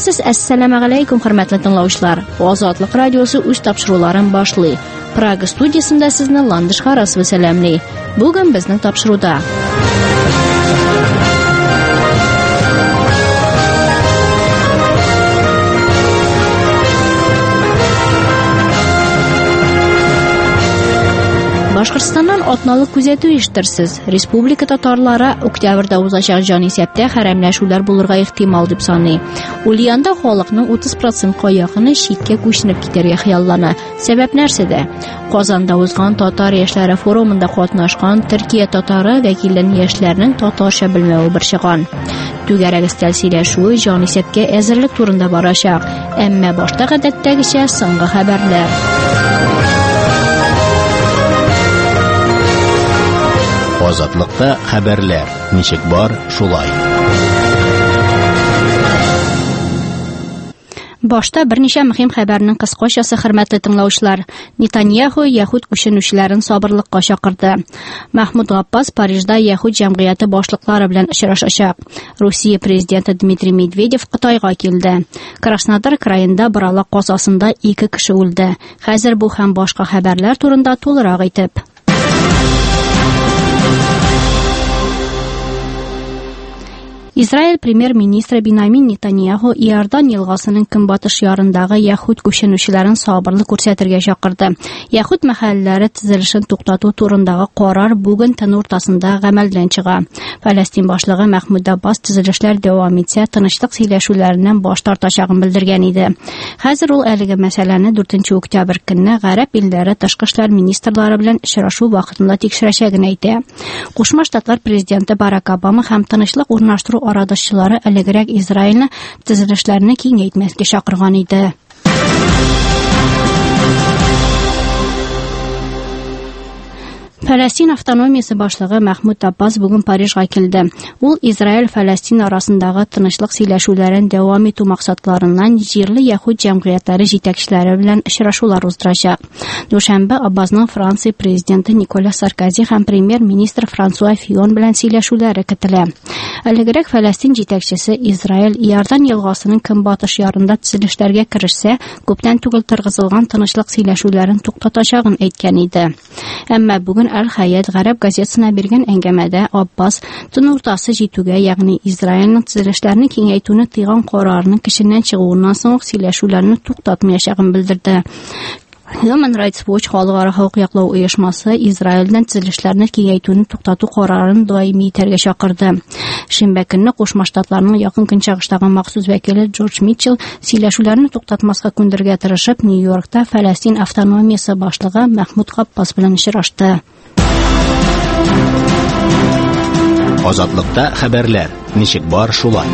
Хәерләмсез, әссәламу алейкум, хөрмәтле тыңлаучылар. Азатлык радиосы үз тапшыруларын башлый. Прага студиясында сезне Ландыш Харасова сәламлый. Бүген безнең тапшыруда Башкортстаннан атналык күзәтү ишеттерсез. Республика татарлары октябрьдә узачак җанисәптә хәрәмләшүләр булырга ихтимал дип саный. Ульянда халыкның 30%-ка якыны читкә күченеп китәргә хыяллана. Сәбәп нәрсәдә? Казанда узган татар яшьләре форумында катнашкан Төркия татары вәкилләрен яшьләрнең татарча белмәве борчыган. Түгәрәк өстәл сөйләшүе җанисәпкә әзерлек турында барачак. Әмма башта гадәттәгечә соңгы хәбәрләр. Азатлыкта хәбәрләр. Ничек бар, шулай. Башта берничә мөһим хәбәрнең кыскачасы, хөрмәтле тыңлаучылар. Нетаньяху яһуд күченүчеләрен сабырлыкка чакырды. Махмуд Габбас Парижда яһуд җәмгыяте башлыклары белән очрашачак. Русия президенты Дмитрий Медведев Кытайга килде. Краснодар краенда Борала казасында 2 кеше үлде. Хәзер бу һәм башка хәбәрләр турында тулырак әйтеп. Израиль премьер-министры Биньямин Нетаньяху Иордан елгасының көнбатыш ярындагы яһуд күченүчеләрен сабырлы күрсәтергә чакырды. Яһуд мәхәлләләре төзелешен туктату турындагы карар бүген төн уртасында гамәлдән чыга. Фәләстин башлыгы Махмуд Аббас төзелешләр дәвам итсә, тынычлык сөйләшүләреннән баш тартачагын белдергән иде. Хәзер ул әлеге мәсьәләне 4 октябрь көнне Гарәп илләре тышкы эшләр министрлары белән очрашу вакытында тикшерәчәген әйтә. Кушма Штатлар президенты Барак Обама һәм тынычлык урнаштыру арадашчылары әлегрәк Израильне төзелешләрне киңәйтмәскә чакырган иде. Фәләстин автономиясе башлыгы Махмуд Аббас бүген Парижга килде. Ул Израиль-Фәләстин арасындагы тынычлык сөйләшүләрен дәвам итү максатларыннан җирле яһуд җәмгыятьләре җитәкчеләре белән очрашулар уздырачак. Дүшәмбе Аббасның Франция президенты Николя Саркози һәм премьер-министр Франсуа Фион белән сөйләшүләре көтелә. Әлегрәк Фәләстин җитәкчесе Израиль Иордан елгасының көнбатыш ярында төзелешләргә керешсә, күптән түгел торгызылган тынычлык сөйләшүләрен туктатачагын әйткән иде. Әмма бүген Әл-Хаят Гарәп газетасына биргән әңгәмәдә Аббас төн уртасы җитүгә, ягъни Израильнең төзелешләрне киңәйтүне тыйган карарының көченнән чыгуыннан соң сөйләшүләрне туктатмаячагын белдерде. Human Rights Watch халыкара хокук яклау оешмасы Израильдән төзелешләрне киңәйтүне туктату карарын даими итәргә чакырды. Шимбә көнне Кушма Штатларның якын көнчыгыштагы махсус вәкиле Джордж Митчелл сөйләшүләрне туктатмаска күндергә тырышып, Нью-Йоркта Фәләстин автономиясе башлыгы Махмуд Габбас белән очрашты. Азатлыкта хәбәрләр. Ничек бар, шулай.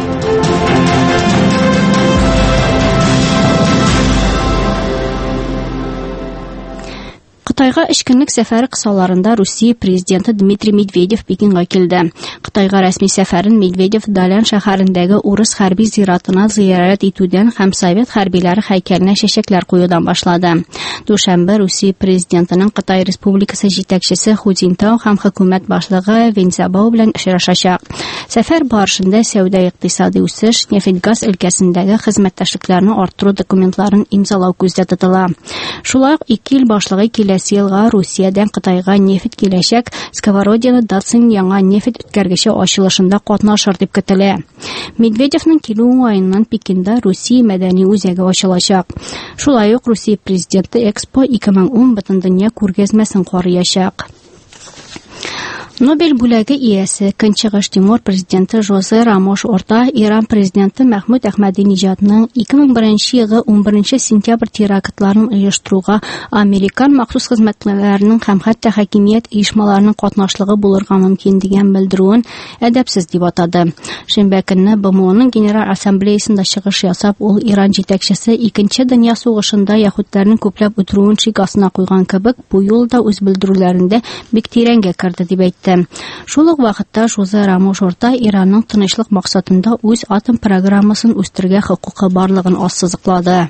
Кытайга 3 көнлек сәфәре кысаларында Русия президенты Дмитрий Медведев Пекинга килде. Кытайга рәсми сәфәрен Медведев Далян шәһәрендәге урыс хәрби зиратына зиярат итүдән һәм Совет хәрбиләре һәйкәленә чәчәкләр куюдан башлады. Дүшәмбе Русия президентының Кытай Республикасы җитәкчесе Ху Цзиньтау һәм хөкүмәт башлыгы Вэн Цзябао белән очрашачак. Сәфәр барышында сәүдә-икътисади үсеш, нефть-газ өлкәсендәге хезмәттәшлекләрне арттыру документларын имзалау күздә тотыла. Шулай ук 2 ил башлыгы киләсе елга Русиядән Кытайга нефть киләчәк Сковородино Датсын яңа нефть үткәргече ачылышында катнашыр дип көтелә. Медведевның килү уңаеннан Пекинда Русия мәдәни үзәге ачылачак. Шулай ук Русия президенты Экспо 2010 Бөтендөнья күргәзмәсен карыячак. Нобель бүләге иясе Көнчыгыш Тимур президенты Жозе Рамош Орта Иран президенты Мәхмүд Әхмәдинеҗадның 2001 елгы 11 сентябрь терактларын оештыруга Американ махсус хезмәткәрләренең һәм хәтта хакимият оешмаларының катнашлыгы булырга мөмкин дигән белдерүен әдәпсез дип атады. Шимбә көнне БМОның Генераль Ассамблеясында чыгыш ясап, ул Иран җитәкчесе 2нче дөнья сугышында яһудларның күпләп үтерүен шигасына куйган кебек, бу юлда үз белдерүләрендә бик тирәнгә керде дип әйтте. Шул ук вакытта Жозе Рамош Орта Иранның тынычлык максатында үз атом программасын үстергә хокукы барлыгын ассызыклады.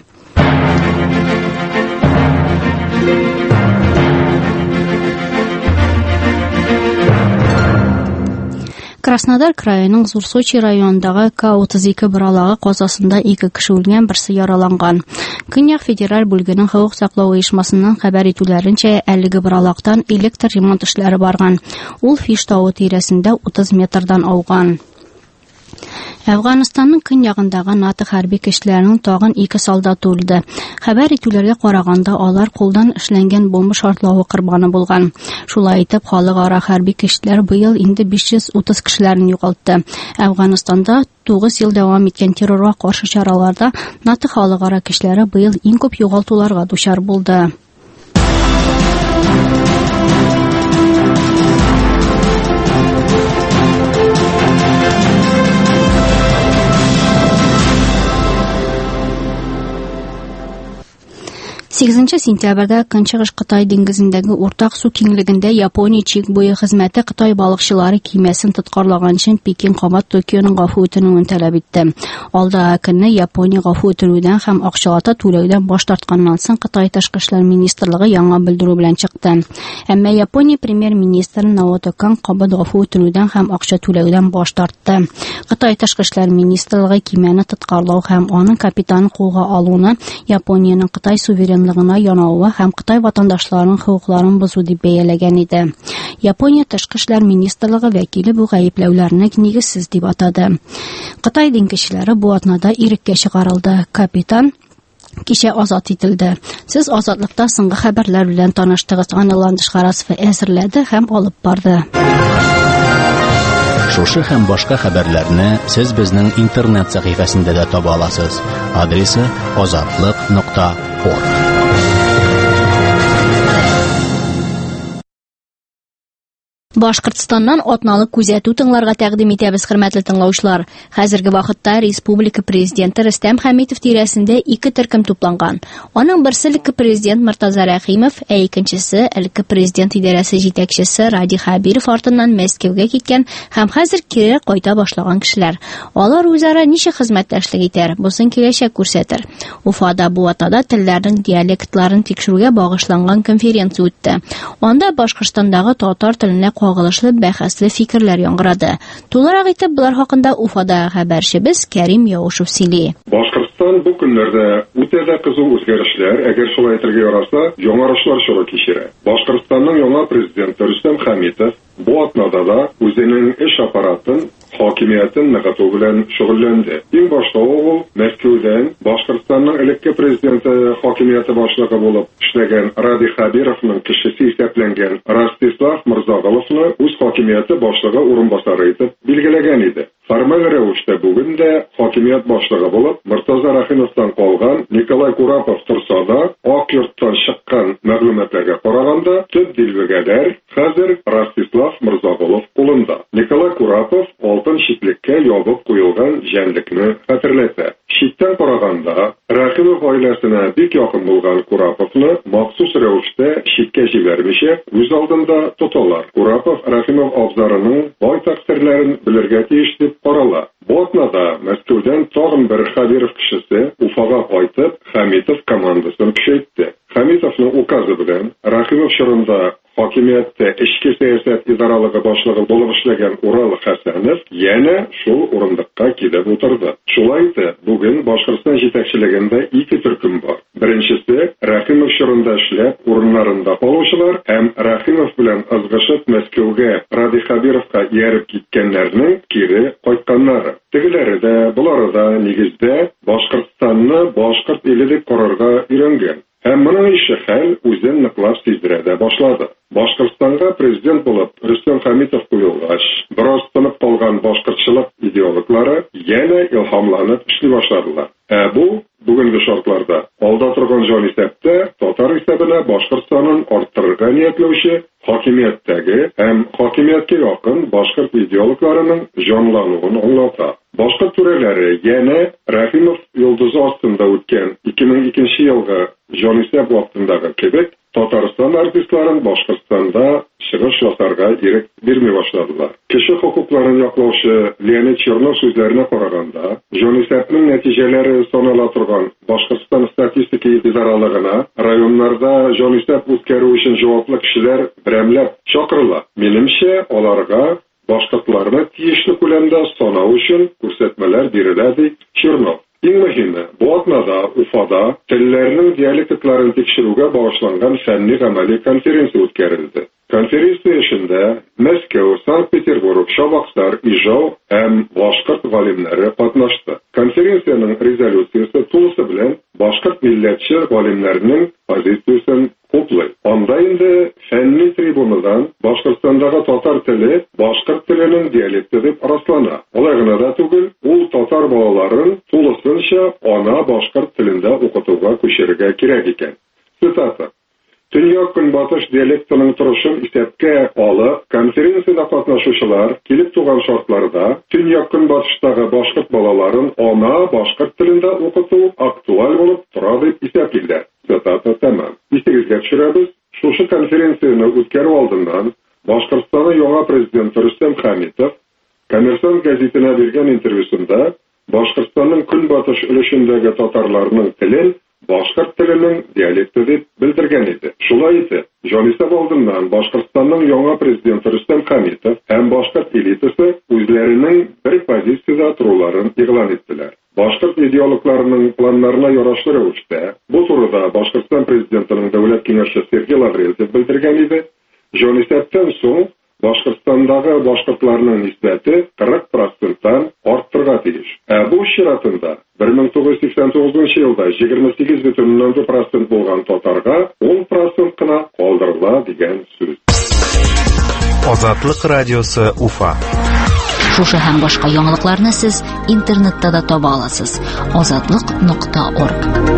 Краснодар крайының Зур-Сочи районындагы К-32 бралагы казасында 2 кеше үлгән, берсе яраланган. Көньяк федераль бүлегенең хокук саклау оешмасыннан хәбәр итүләренчә, әлеге бралагтан электр ремонт эшләре барган. Ул Фиш тауы тирәсендә 30 метрдан ауган. Әфганстанның көньягындагы НАТО хәрби көчләренең тагын 2 солдаты үлде. Хәбәр итүләргә караганда, алар кулдан эшләнгән бомба шартлавы корбаны булган. Шулай итеп, халыкара хәрби көчләр быел инде 530 кешеләрне югалтты. Әфганстанда 9 ел дәвам иткән террорга каршы чараларда НАТО халыкара көчләре быел иң күп югалтуларга дучар булды. Сентябрьдә Көнчыгыш Кытай диңгезендәге уртак су киңлегендә Япония чик буе хезмәте Кытай балыкчылары кимәсен тоткарлаган өчен Пекин кабат Токионың гафу үтенүен таләп итте. Алдагы көнне Япония гафу үтенүдән һәм акчалата түләүдән баш тартканнан соң Кытай Ташкы эшләр министрлыгы яңа белдерү белән чыкты. Әмма Япония премьер-министры Наото Кан кабат гафу үтенүдән һәм акча түләүдән баш тартты. Кытай Ташкы эшләр министрлыгы кимәне тоткарлау һәм аның капитанын кулга алуны Япониянең Кытай суверенлыгына янауы һәм Кытай ватандашларының хукукларын бозу дип бәяләгән иде. Япония Ташкы эшләр министрлыгы вәкиле бу гаепләүләрне нигезсез дип атады. Кытай диңгезчеләре бу атнада иреккә чыгарылды. Капитан кичә азат ителде. Сез азатлыкта соңгы хәбәрләр белән таныштыгыз. Аны Ландыш Харасов әзерләде һәм алып барды. Шушы һәм башка хәбәрләрне сез безнең интернет сәхифәсендә дә таба аласыз. Адресы azatlyk.org. Башкортстаннан атналык күзәтү тыңларга тәкъдим итәбез, хөрмәтле тыңлаучылар. Хәзерге вакытта республика президенты Рөстәм Хәмитов тирәсендә 2 төркем тупланган. Аның берсе элекке президент Мортаза Рәхимов, ә икенчесе элекке президент идарәсе җитәкчесе Ради Хәбиров артыннан Мәскәүгә киткән һәм хәзер кире кайта башлаган кешеләр. Алар үзара ничек хезмәттәшлек итәр, бусын киләчәк күрсәтер. Уфада бу атада телләрнең диалектларын тикшерүгә багышланган конференция үтте. Анда Башкортстандагы татар теленә кагылышлы бәхәсле фикерләр яңгырады. Тулырак итеп булар хакында Уфада хәбәрчебез Кәрим Яушев сөйли. Башкортстан бу көннәрдә үтә дә кызу үзгәрешләр, әгәр шулай әйтергә яраса, яңарышлар чоры кичерә. Башкортстанның яңа президенты Рөстәм Хәмитов бу атнада да үзенең эш аппаратын, хакимиятен ныгыту белән шөгыльләнде. Иң башта ул Мәскәүдән Башкортстанның элекке президенты хакимияте башлыгы булып эшләгән Ради Хәбировның кешесе исәпләнгән Ростислав Мирзагаловны үз хакимияте башлыгы урынбасары итеп билгеләгән иде. Формаль рәвештә бүген дә хакимият башлыгы булып Мортаза Рәхимовтан калган Николай Курапов торса да, Ак йорттан чыккан мәгълүматларга караганда, төп дилбегәләр хәзер Ростислав Мирзагалов кулында. Николай Курапов алтын читлеккә ябып куелган җәнлекне хәтерләтә. Читтән караганда, Рәхимов гаиләсенә бик якын булган Кураповны махсус рәвештә читкә җибәрмичә үз алдында тоталар. Курапов Рәхимов абзарының байтак серләрен белергә тиеш дип карала. Бу атнада Мәскәүдән тагын бер Хәбиров кешесе Уфага кайтып, Хәмитов командасын көчәйтте. Хәмитовның указы белән Рәхимов чорында хакимияттә эчке сәясәт идаралыгы башлыгы булып эшләгән Урал Хәсәнов яна шул урындыкка килеп утырды. Шулай итеп, бүген Башкортстан җитәкчелегендә 2 төркем бар. Беренчесе Рәхимов чорында эшләп урыннарында калучылар һәм Рәхимов белән ызгышып Мәскәүгә Ради Хәбировка ияреп киткәннәрнең кире кайтканнары. Тегеләре дә, булары да нигездә Башкортстанны башкорт иле дип карарга өйрәнгән. Һәм моның ише хәл үзен ныклап сиздерә дә башлады. Башкортстанга президент булып Рөстәм Хәмитов куелгач, бераз тынып калган башкортчылык идеологлары яна илһамланып эшли башладылар. Бу бүгенге шартларда алда торган җан исәптә татар исәбенә Башкортстанын арттырырга ниятләүче хакимияттәге һәм хакимияткә якын башкорт идеологларының җанлануын аңлата. Башкорт түрәләре яна Рәхимов йолдызы астында үткән 2002 елгы җанисәп вакытындагы кебек Татарстан артистларын Башкортстанда чыгыш ясарга ирек бирми башладылар. Кеше хукукларын яклаучы Леонид Чернов сүзләренә караганда, җанисәпнең нәтиҗәләре санала торган Башкортстан статистика идаралыгына районнарда җанисәп үткәрү өчен җаваплы кешеләр берәмләп чакырыла. Минемчә, аларга башкортларны тиешле күләмдә санау өчен күрсәтмәләр бирелә, ди Чернов. Иң мөһиме, бу атнада Уфада телләрнең диалектларын тикшерүгә багышланган фәнни-гамәли конференция үткәрелде. Конференция эшендә Мәскәү, Санкт-Петербург, Шабаксар, Ижау һәм башкорт галимнәре катнашты. Конференциянең резолюциясе тулысы белән башкорт милләтче галимнәрнең позициясен куплый. Анда инде фәнни трибунадан Башкортстандагы татар теле башкорт теленең диалекты дип раслана. Алай гына да түгел, ул татар балаларын тулысынча ана башкорт телендә укытуга күчерергә кирәк икән. Цитата. Төньяк көнбатыш диалектының торышын исәпкә алып, конференцияда катнашучылар килеп туган шартларда төньяк көнбатыштагы башкорт балаларын ана башкорт телендә укыту актуаль булып тора дип исәплиләр. Цитата тәмам. Истегезгә төшерәбез, шушы конференцияны үткәрү алдыннан Башкортстанның яңа президенты Рөстәм Хәмитов Коммерсант гәзитенә биргән интервьюсында Башкортстанның көнбатыш өлешендәге татарларның телен башкорт теленең диалекты дип белдергән иде. Шулай итеп, җанисәп алдыннан Башкортстанның яңа президенты Рөстәм Хәмитов һәм башкорт элитасы үзләренең бер позициядә торуларын игълан иттеләр. Башкорт идеологларының планнарына ярашлы рәвештә бу турыда Башкортстан президентының дәүләт киңәшчесе Сергей Лаврентьев белдергән иде. Җанисәптән соң Башкортстандагы башкортларның нисбәте 40%-тан арттырга тиеш. Бу чиратында 1989 елда 28,2% булган татарга 10% кына калдырыла дигән сүз. Азатлык радиосы Уфа. Шушы һәм башка яңалыкларны сез интернетта да таба аласыз. Azatlyk.org.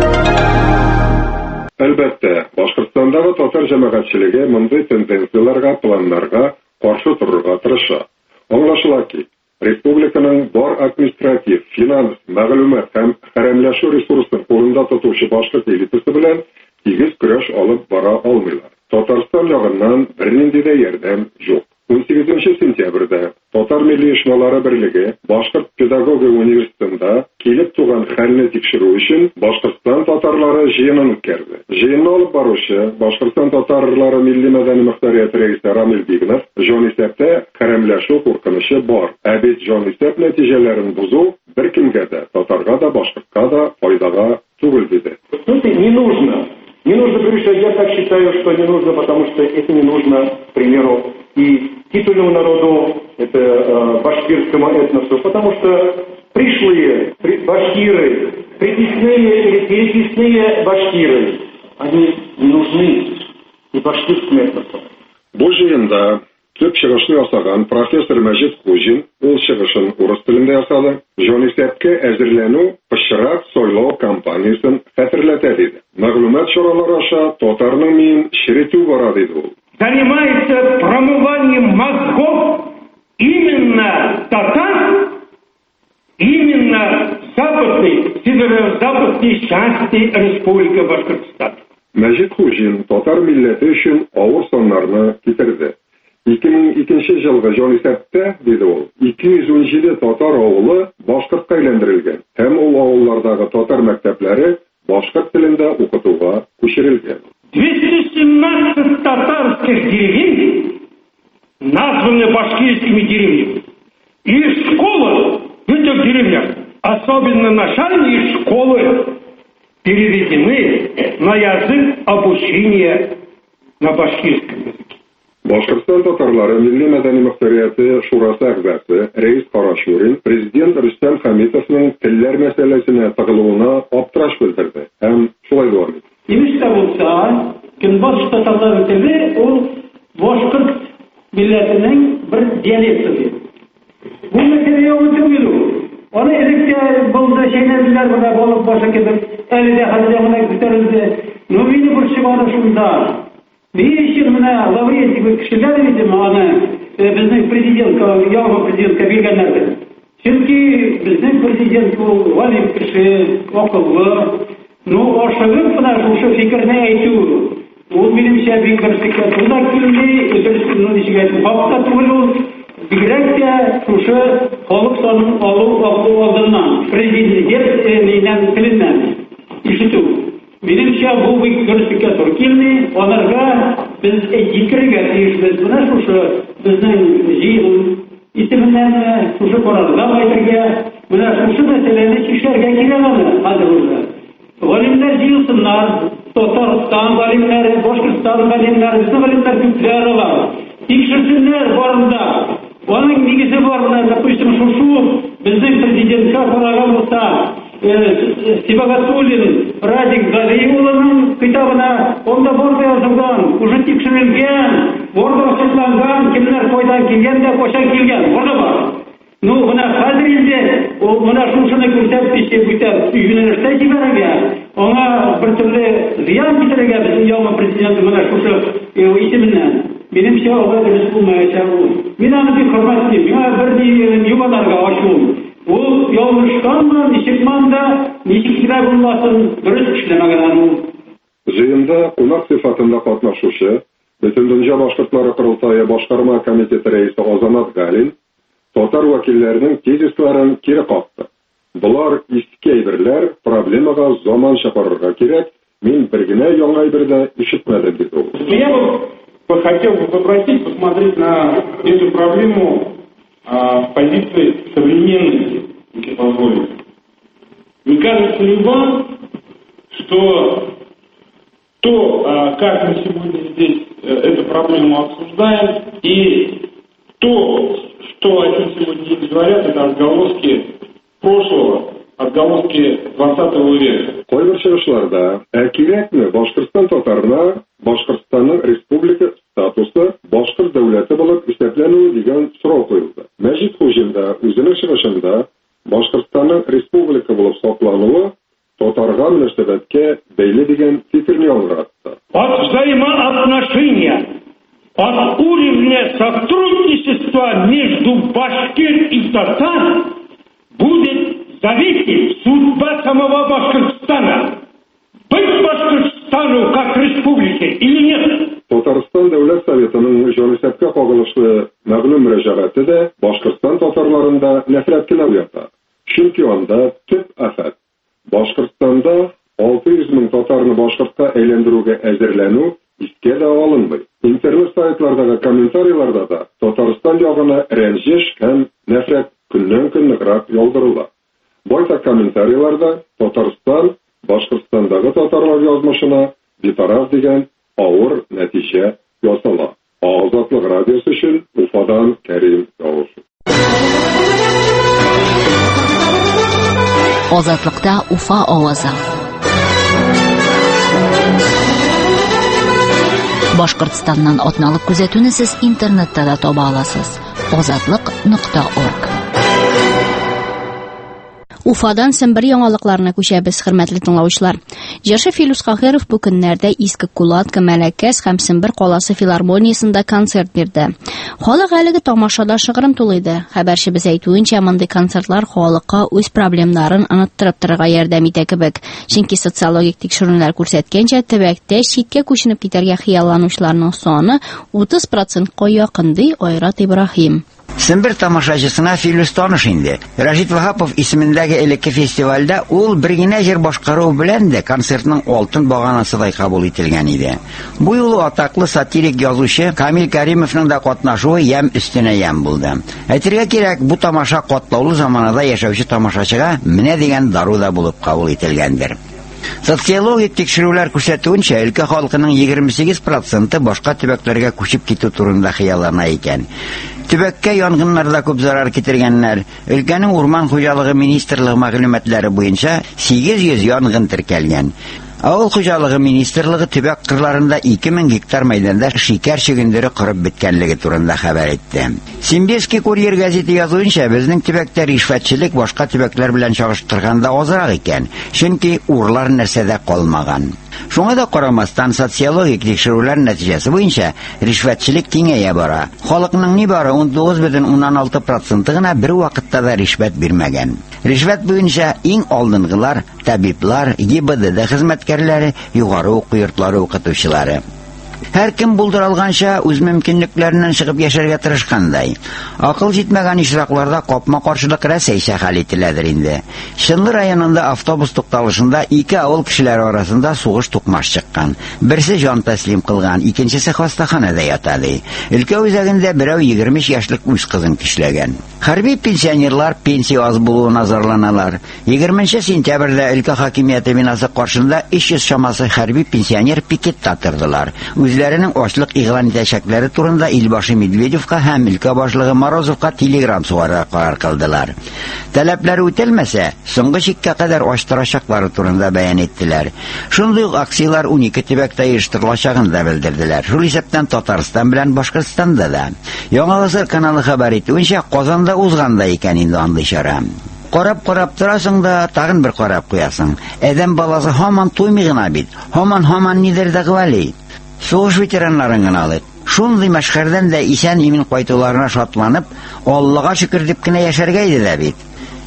Әлбәттә, Башкортстандагы татар җәмәгатьчелеге мондый тенденцияләргә, планнарга каршы торырга тырыша. Аңлашыла ки, республиканың бар административ, финанс, мәгълүмат һәм хәрәмләшү ресурсын кулында тотучы башкорт элитасы белән тигез көрәш алып бара алмыйлар. Татарстан ягыннан бернинди дә ярдәм юк. 18 сентябрьдә Татар милли оешмалары берлеге Башкорт педагогия университетында килеп туган хәлне тикшерү өчен Башкортстан татарлары җыенын үткәрде. Җыенны алып баручы Башкортстан татарлары милли мәдәни мөхтәрияте рәисе Рамил Бигнов җанисәптә хәрәмләшү куркынычы бар. Бит җанисәп нәтиҗәләрен бузу беркемгә дә, татарга да, башкортка да файдага түгел диде. Не нужно говорить, что я так считаю, что не нужно, потому что это не нужно, к примеру, и титульному народу, это башкирскому этносу, потому что пришлые башкиры, приписные или переписные башкиры, они не нужны и башкирскому этносу. Бу җыенда төп чыгышны ясаган профессор Мәҗит Хуҗин ул чыгышын урыс телендә ясады. Җанисәпкә әзерләнү пычрак сайлау кампаниясын хәтерләтә диде. Мәгълүмат чаралары аша татарның мин черетү бара диде ул. Занимается промыванием мозгов именно татар, именно северо-западной части Республики Башкортостан. Мәҗит Хуҗин татар милләте өчен авыр саннарны китерде. 2002 елгы җанисәптә, диде ул, 217 татар авылы башкортка әйләндерелгән һәм ул авыллардагы татар мәктәпләре башкорт телендә укытуга күчерелгән. 217 татарских деревень названы башкирскими деревнями. И школы в этих деревнях, особенно начальные школы, переведены на язык обучения на башкирском языке. Башкортстан татарлары милли мәдәни мөхтәрияте шурасы әгъзасы Рәис Карашурин президент Рөстәм Хәмитовның телләр мәсьәләсенә тагылуына аптыраш белдерде һәм шулай дәвам итте. Имештә булса, көнбатыш татарлары теле ул башкорт милләтенең бер диалекты. Бу мәсьәлә түгел. Аны элеккә булды шәйләрләр белән булып башы китеп, әле дә хәзер генә күтәрелде. Ну мине борчыганы шунда. Ничек менә Лаврентьев кешеләр иде моны безнең президентка, яңа президентка биргәннәр. Чөнки безнең президент ул галим кеше, акыллы. Ну ашыгып кына шушы фикерне әйтү. Ул минемчә бик бер фикер. Була килми, дөресен ничек әйтү. Факта түгел ул. Бигрәк тә шушы халык санын алу алдыннан президент теленнән ишетү. Минемчә бу бик дөрескә туры килми. Аларга без әйтергә тиешбез. Менә шушы безнең җыен исеменнән шушы карарга әйтергә, менә шушы мәсьәләне чишәргә кирәк аны хәзер үзләр. Галимнәр җыелсыннар, Татарстан галимнәре, Башкортстан галимнәре, безнең галимнәр күпләр бар. Тикшерсеннәр барында. Аның нигезе барында, допустим, шушы безнең президентка караган булса, Сибагатуллин Радик Галиулланың китабына онда бар язылган, уже тикшерелгән, барда ачыкланган, кемнәр кайдан килгән дә кайчан килгән, барда бар. Ну, менә хәзер инде ул менә шушыны күрсәтеп юнәлештә җибәрергә, аңа бертөрле зыян китерергә безнең яңа президент менә шушы исеменнән. Минемчә, аңа дөрес булмаячак ул. Мин аны бик хөрмәтлим. Миңа бер югаларга ачуым. Ул ялгышканмы, ничекман да, ничек кенә булмасын, дөрес эшләмәгән ул. Җыенда кунак сыйфатында катнашучы Бөтендөнья башкортлары корылтайы башкарма комитеты рәисе Азамат Галин татар вәкилләренең тезисларын кире какты. Булар иске әйберләр, проблемага заман чакырырга кирәк. Мин бер генә яңа әйбердә ишетмәдем дип ул. Я бы хотел попросить посмотреть на эту проблему с позиции современности, если позволите. Не кажется ли вам, что то, как мы сегодня здесь эту проблему обсуждаем, и то, о чем сегодня здесь говорят, это отголоски прошлого, отголоски 20 века. Кайбер чыгышларда кирәкме Башкортстан татарына Башкортстанның республика статусы башкорт дәүләте булып исәпләнү дигән сорау куелды. Мәҗит Хуҗинда үзенең чыгышында Башкортстанның республика булып саклануы татарга мөнәсәбәткә бәйле дигән фикерне яңгыратты. От взаимоотношения, от уровня сотрудничества между башкир и татар будет зависеть судьба самого Башкортостана. Быть Башкортостану как республике или нет? Татарстан Дәүләт Советының җанисәпкә кагылышлы мәгълүм мөрәҗәгате дә Башкортстан татарларында нәфрәт кенә уята. Чөнки анда төп афат Башкортстанда 600 мең татарны башкортка әйләндерүгә әзерләнү искә дә алынмый. Интернет сайтлардагы комментарийларда да Татарстан ягына рәнҗеш һәм нәфрәт көннән-көн ныграк яудырыла. Байтак комментарийларда Татарстан Башкортстандагы татарлар язмышына битараф дигән авыр нәтиҗә ясала. Азатлык радиосы өчен Уфадан Кәрим Явушев. Азатлыкта Уфа авазы. Башкортстаннан атналык күзәтүне сез интернетта да таба аласыз. Azatlıq.org. Уфадан Сембер яңалыкларына күчәбез, хөрмәтле тыңлаучылар. Җырчы Филус Кахиров бу көннәрдә Иске Кулатка, Мәләкәс һәм Сембер каласы филармониясендә концерт бирде. Халык әлеге тамашада шыгрым тулыйды. Хәбәрчебез әйтүенчә, мондый концертлар халыкка үз проблемнарын оныттырып торырга ярдәм итә кебек. Чөнки социологик тикшерүләр күрсәткәнчә, төбәктә читкә күченеп китәргә хыялланучыларның саны 30%ка якын, ди Айрат Ибраһим. Сембер тамашачысына Филус таныш инде. Рашид Вахапов исемендәге элекке фестивальдә ул бер генә җыр башкару белән дә концертның алтын баганасыдай кабул ителгән иде. Бу юлы атаклы сатирик язучы Камил Кәримовның да катнашуы ям өстенә ям булды. Әйтергә кирәк, бу тамаша катлаулы заманада яшәүче тамашачыга менә дигән дару да булып кабул ителгәндер. Социологик тикшерүләр күрсәтүенчә, өлкә халкының 28% башка төбәкләргә күчеп китү турында хыяллана икән. Төбәккә янгыннарда күп зарар китергәннәр. Өлкәнең урман хуҗалыгы министрлыгы мәгълүматлары буенча 800 янгын теркәлгән. Авыл хуҗалыгы министрлыгы төбәк кырларында 2000 гектар мәйданда шикәр чөгендере кырып беткәнлеге турында хәбәр итте. Симбирский курьер газеты язуынча, безнең төбәктә ришвәтчелек башка төбәкләр белән чагыштырганда азрак икән, чөнки урлар нәрсәдә калмаган. Шуңа да карамастан социологик тикшерүләр нәтиҗәсе буенча ришвәтчелек киңәя бара. Халыкның нибары 19,16% гына бер вакытта да ришвәт бирмәгән. Ришвәт буенча иң алдынгылар табиблар, ГИБДД хезмәткәрләре, югары уку йортлары укытучылары. Һәр кем булдырылганча үз мөмкинлекләреннән чыгып яшәргә тырышкандай. Акыл җитмәгән ишракларда капма-каршылык рәсәйчә хәл ителәдер инде. Шынлы районында автобус тукталышында ике авыл кешеләре арасында сугыш тукмаш чыккан. Берсе җан тәслим кылган, икенчесе хастаханәдә ята ди. Өлкә үзәгендә берәү 20 яшьлек үз кызын кишләгән. Хәрби пенсионерлар пенсия аз булуына зарланалар. 20 сентябрьдә өлкә хакимияте бинасы каршында 300 чамасы хәрби пенсионер пикетта тордылар. Үзләренең ачлык игълан итәчәкләре турында Илбашы Медведевка һәм өлкә башлыгы Морозовка телеграм сугарга карар кылдылар. Таләпләре үтәлмәсә, соңгы чиккә кадәр ачтырачаклары турында бәян иттеләр. Шундый ук акциялар 12 төбәктә оештырылачагын да белдерделәр. Шул исәптән Татарстан белән Башкортстанда да. Яңа Гасыр каналы хәбәр итүенчә, Казанда узганда икән инде андый чара. Карап торасың да тагын бер карап куясың. Әдәм баласы һаман туймый гына бит. Һаман нидер дә гыйвали. Сугыш ветераннарын гына алып, шундый мәшһәрдән дә исән-имин кайтуларына шатланып, Аллага шөкер дип кенә яшәргә иде дә бит.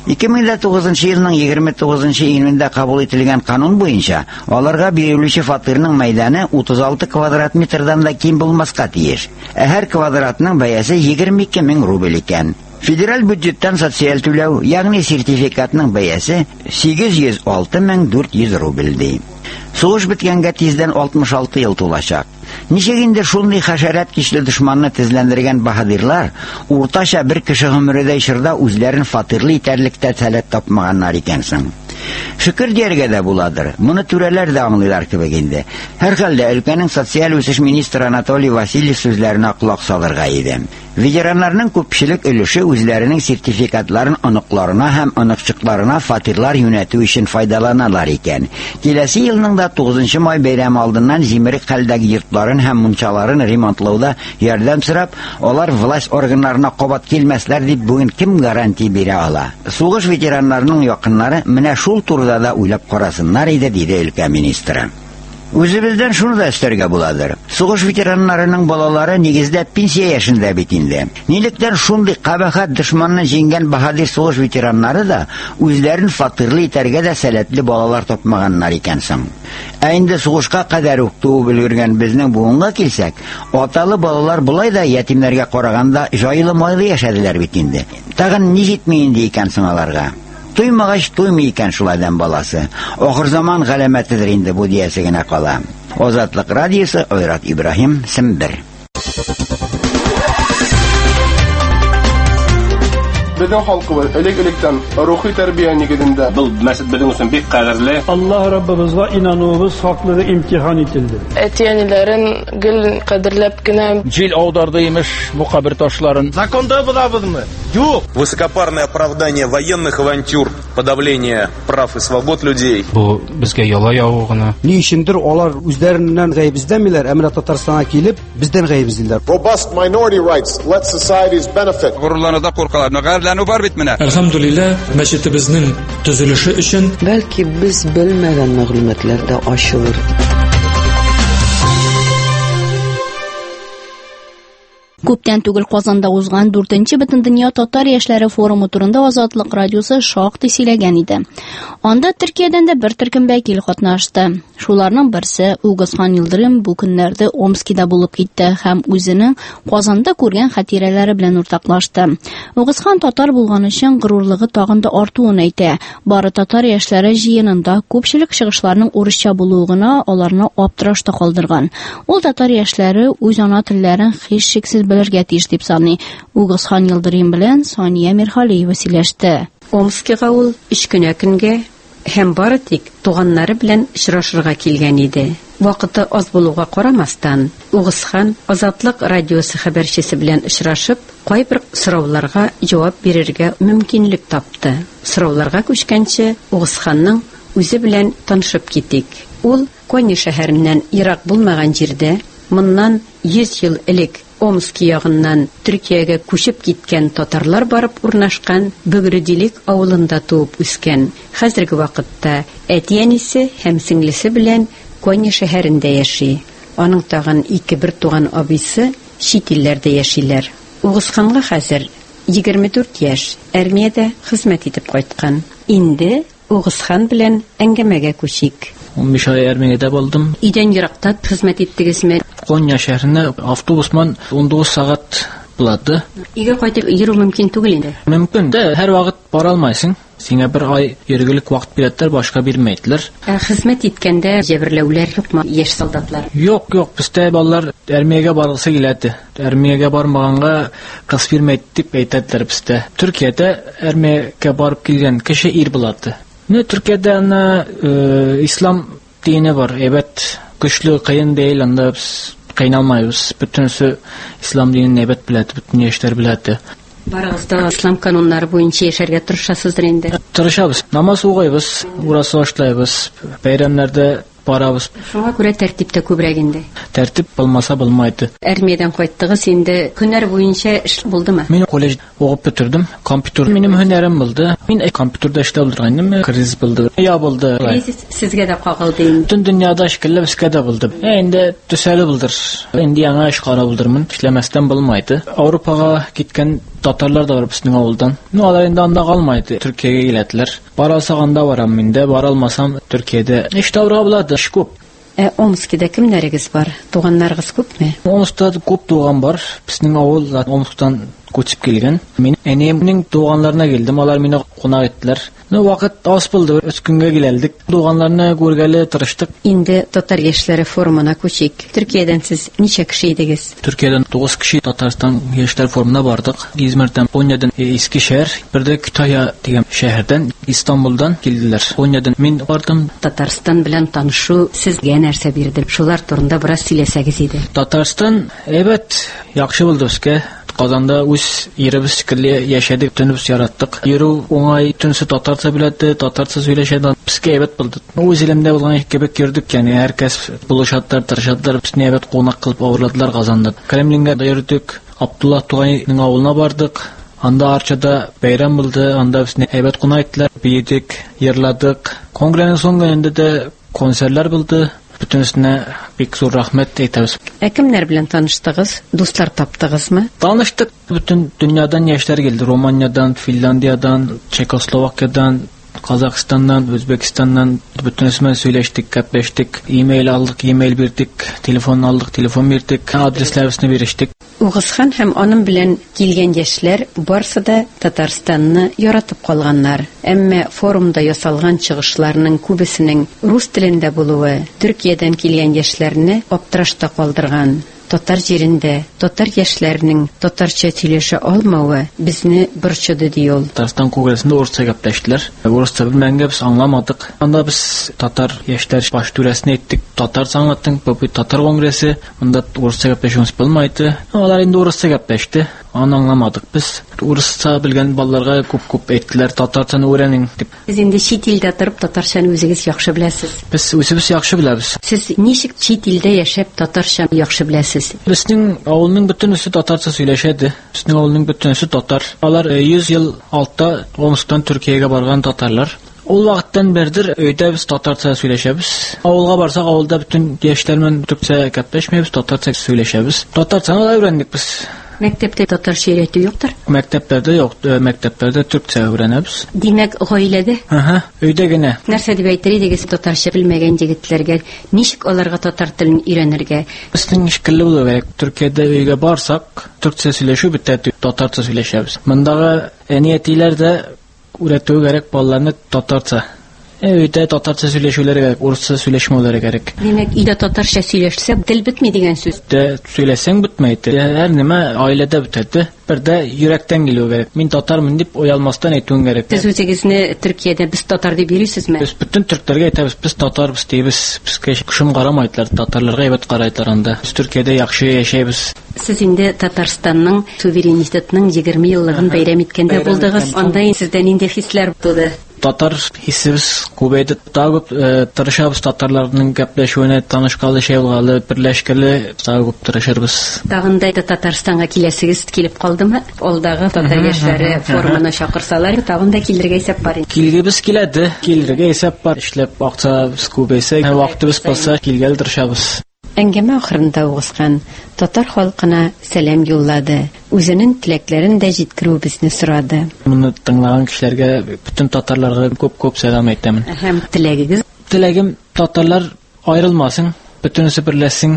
2009 елның 29 июнендә кабул ителгән канун буенча, аларга бирелүче фатирның мәйданы 36 квадрат метрдан да ким булмаска тиеш. Һәр квадратның бәясе 22 000 рубль икән. Федераль бюджеттан социаль түләү, ягъни сертификатның бәясе 806 400 рубль ди. Сугыш биткәнгә тиздән 66 ел тулачак. Ничек инде шундый хәшәрәт кичле дошманны тезләндергән баһадирлар уртача бер кеше гомерендә ишарда үзләрен фатирлы итәрлектә сәләт тапмаганнар икәнсең. Шөкер дияргә дә буладыр. Моны түрәләр дә аңлыйлар кебек инде. Һәрхәлдә өлкәнең социаль үсеш министры Анатолий Васильев сүзләренә колак салырга иде. Ветераннарның күпчелек өлеше үзләренең сертификатларын оныкларына һәм оныкчыкларына фатирлар юнәтү өчен файдаланалар икән. Киләсе елның да 9 май бәйрәме алдыннан җимерек хәлдәге йортларын һәм мунчаларын ремонтлауда ярдәм сорап, алар власть органнарына кабат килмәсләр дип бүген кем гарантия бирә ала? Сугыш ветераннарының якыннары менә шул турыда да уйлап карасыннар иде, диде өлкә министры. Үзебездән шуны да өстәргә буладыр. Сугыш ветераннарының балалары нигездә пенсия яшендә бит инде. Нилектән шундый кабахат дошманны җиңгән баһадир сугыш ветераннары да үзләрен фатирлы итәргә дә сәләтле балалар тапмаганнар икәнсең. Ә инде сугышка кадәр үк туып өлгергән безнең буынга килсәк, аталы балалар булай да ятимнәргә караганда җайлы-майлы яшәделәр бит инде. Тагын ни җитми инде икәнсең аларга? Туймагач туймый икән шул адәм баласы. Ахыр заман галәмәтедер инде бу диясе генә кала. Азатлык радиосы, Айрат Ибраһим, Сембер. Безнең халкыбыз элек-электән рухи тәрбия нигезендә. Бу мәсәл безнең өчен бик кадерле. Аллаһ Раббыбызга инануыбыз хаклыгы имтихан ителде. Әтиәниләрен гел кадерләп кенә Җил аударды имеш бу кабер ташларын. Законда булабызмы? Юк. Высокопарное оправдание военных авантюр, подавление прав и свобод людей. Бу безгә яла явыгына. Ни өчендер алар үзләреннән гаебиздәмиләр, әмма Татарстанга килеп, бездән гаебиздиләр. Robust minority rights let societies benefit. Гурлануда куркаларны гайрләнү бар бит менә. Әлхәмдүлилләh, мәчетебезнең төзелеше өчен бәлки без белмәгән мәгълүматлар да ачылыр. Күптән түгел Казанда узган 4-нче Бөтендөнья татар яшьләре форумы турында Азатлык радиосы шактый сөйләгән иде. Анда Төркиядән дә бер төркем вәкил катнашты. Шуларның берсе Угызхан Йылдырым бу көннәрдә Омскида булып китте һәм үзенең Казанда күргән хатирәләре белән уртаклашты. Угызхан татар булган өчен горурлыгы тагын да артуын әйтә. Бары татар яшьләре җыенында күпчелек чыгышларның урысча булуына аларны аптырашта калдырган. Ул татар яшьләре үз ана телләрен һичшиксез белергә тиеш дип саный. Угызхан Йылдырым белән Сания Мирхалиева сөйләште. Омскига ул 3 көнгә һәм бары тик туганнары белән очрашырга килгән иде. Вакыты аз булуга карамастан, Угызхан Азатлык радиосы хәбәрчесе белән очрашып, кайбер сорауларга җавап бирергә мөмкинлек тапты. Сорауларга күчкәнче Угызханның үзе белән танышып китик. Ул Кони шәһәреннән ерак булмаган җирдә, моннан 100 ел элек Омск ягыннан Төркиягә күчеп киткән татарлар барып урнашкан Бөгрөдилек авылында туып үскән. Хәзерге вакытта әти-әнисе һәм сеңлесе белән Кони шәһәрендә яши. Аның тагын 2 бер туган абыйсы чит илләрдә яшиләр. Угызханга хәзер 24 яшь, армиядә хезмәт итеп кайткан. Инде Угызхан белән әңгәмәгә күчик. 15 ай армиядә булдым. Идән еракта хезмәт иттегезме? Коня шәһәренә автобусман 19 сәгать булады. Өйгә кайтып йөрү мөмкин түгел инде. Мөмкин дә, һәр вакыт бара алмайсың. Сиңа бер ай йөргелек вакыт бирәтләр, башка бирмәйдләр. Хезмәт иткәндә җәберләүләр юкмы, яшь солдатлар? Юк, бездә балалар армиягә баргысы киләде. Армиягә бармаганга кыз бирмәйт дип әйтәләр бездә. Төркиядә армиягә барып килгән кеше ир булады. Төркиядә аны ислам дине бар. Әйбәт, көчле, кыен değil, анда без кыйналмайбыз. Бөтенсе ислам динен әйбәт беләде, бөтен яшьләр беләде. Барыгызда ислам кануннары буенча яшәргә тырышасыздыр инде. Тырышабыз. Намаз укыйбыз, урасы башлайбыз, бәйрәмнәрдә барабыз. Шуңа күрә тәртиптә күбрәк инде. Тәртип булмаса булмайды. Армиядән кайттыгыз инде, һөнәр буенча эш булдымы? Мин коллеж укып бетердем. Компьютер минем һөнәрем булды. Мин компьютерда эшләп булдыргандым. Кризис булды. Булды. Кризис сезгә дә кагылды инде. Бөтен дөньяда шикелле безгә дә булды. Инде төсәле булдыр. Инде яңа эш кара булдырмын. Эшләмәстән булмайды. Европага киткән татарлар да бар безнең авылдан. Алар инде анда калмайды. Төркиягә киләтләр. Барасаганда барам миндә, бара алмасам Төркиядә. Эш табырга булады, эш күп. Омскида кемнәрегез бар? Туганнарыгыз күпме? Омскта күп туган бар. Безнең авыл Омсктан күчеп килгән. Мин әниемнең туганнарына килдем. Алар мине кунак иттеләр. Вакыт аз булды. 3 көнгә киләлдек. Туганнарны күргәле тырыштык. Инде татар яшьләре форумына күчик. Төркиядән сез ничә кеше идегез? Төркиядән 9 кеше Татарстан яшьләр форумына бардык. Измирдән, Конyaдан Искишәһәр, бер дә Kütahya дигән шәһәрдән, Истанбулдан килделәр. Конyaдан мин бардым. Татарстан белән танышу сезгә нәрсә бирде? Шулар турында бераз сөйләсәгез иде. Татарстан әйбәт, яхшы булды безгә. Казанда үз иребез шикелле яшәдек, төнбез яраттык. Йөрү уңай, төнсе татарча беләде, татарча сөйләшәдә безгә әйбәт булды. Үз илемдә булган кебек йөрдек, яни һәркәс булышаттар, тырышаттар, безне әйбәт кунак кылып авырладылар Казанда. Кремлингә йөрдек, Абдулла тугайның авылына бардык. Анда Арчада бәйрәм булды, анда безне әйбәт кунак иттеләр, биедек, йырладык. Конгрессның соңында да концертлар булды. Бүтәнесенә бик зур рәхмәт әйтәбез. Кемнәр белән таныштыгыз? Дуслар таптыгызмы? Таныштык. Бүтән дөньядан яшьләр килде. Румыниядән, Финляндиядән, Чехословакиядән, Казакстаннан, Үзбекстаннан бүтәнесенә сөйләштек, кәпләштек. Имейл алдык, имейл бирдек, телефон алдык, телефон бирдек, адресларыбызны бирештек. Угызхан һәм аның белән килгән яшьләр барсы да Татарстанны яратып калганнар. Әмма форумда ясалган чыгышларның күбесенең рус телендә булуы Төркиядән килгән яшьләрне аптырашта калдырган. Татар җирендә татар яшьләренең татарча сөйләшә алмавы безне борчыды ди ул. Татарстан конгрессында урысча гәпләштеләр. Урысча белмәгәнгә без аңламадык. Анда без татар яшьләр баш түрәсенә әйттек. Татарча аңлаттың, бу татар конгрессы, монда урысча гәпләшүнез булмайды. Алар инде урысча гәпләште. Аны аңламадык без. Урысча белгән балаларга күп әйттеләр, татарчаны өйрәнин дип. Сез инде чит илдә торып татарчаны үзегез яхшы беләсез. Без үзебез яхшы беләбез. Сез ничек чит илдә яшәп татарча яхшы беләсез? Безнең авылның бөтенесе татарча сөйләшәде. Безнең авылның бөтенесе татар. Алар 100 ел алтта Омскдан Төркиягә барган татарлар. Ул вакыттан бердер өйдә без татарча сөйләшәбез. Авылга барсак, авылда бөтен яшьләрмен төркчә гәпләшмәбез, татарча сөйләшәбез. Татарчаны да өйрәндек без. Мәктәптә татарча өйрәтү юктыр? Мәктәпләрдә юк, мәктәпләрдә төркчә өйрәнәбез. Димәк, гаиләдә? Өйдә генә. Нәрсә дип әйтер идегез татарча белмәгән егетләргә? Ничек аларга татар телен өйрәнергә? Безнең шикелле булу кирәк. Төркиядә өйгә барсак, төркчә сөйләшү бетә, татарча сөйләшәбез. Мондагы әниятиләр дә өйрәтү кирәк балаларны татарча. Өйдә татарча сөйләшүләре кирәк, урысча сөйләшмәүләре кирәк. Димәк, өйдә татарча сөйләшсә, тел бетми дигән сүз. Сөйләсәң бетмәйди. Һәр нәмә аиләдә бетәде. Бер дә йөрәктән килү кирәк. Мин татармын дип уялмастан әйтүең кирәк. Сез үзегезне Төркиядә без татар дип йөрисезме? Без бүтән төркләргә әйтәбез, без татарбыз дибез. Безгә кушым карамайдлар, татарларга әйбәт карайлар анда. Без Төркиядә яхшы яшәйбез. Сез инде Татарстанның суверенитетының 20 еллыгын бәйрәм иткәндә булдыгыз. Анда сездә нинди хисләр туды? Татар хисебез күбәйде. Тагып тырышабыз татарларның гәпләшүенә танышкалы, шәйлгалы, берләшкәле тагып тырышырбыз. Тагында Татарстанга киләсегез килеп калдымы? Алдагы татар яшьләре форумына чакырсалар, тагында килергә исәп бар. Килгебез киләде. Килергә исәп бар. Эшләп акчабыз күбәйсә, вакытыбыз булса, килгәл тырышабыз. Әңгәмә ахырында Угызхан татар халкына сәлам юллады. Үзенең теләкләрен дә җиткерүебезне сорады. Моны тыңлаган кешеләргә, бүтән татарларга күп сәлам әйтәмен. Һәм теләгегез? Теләгем татарлар аерылмасын, бөтенесе берләшсен,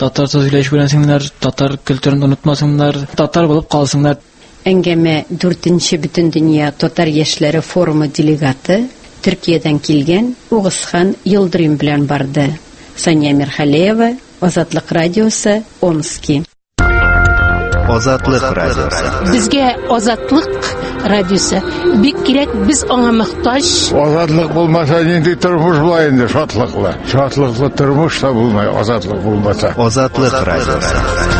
татарча сөйләшеп белсеннәр, татар культурын онытмасыннар, татар булып калсыннар. Әңгәмә 4-нче Бөтендөнья татар яшьләре форумы делегаты Төркиядән килгән Угызхан Йылдырым белән барды. Сания Мирхалеева, Азатлык радиосы, Омский. Азатлык радиосы. Безгә Азатлык радиосы бик кирәк, без аңа мохтаҗ. Азатлык булмаса нинди тормыш була инде, шатлыклы. Шатлыклы тормыш та булмай, азатлык булмаса. Азатлык радиосы.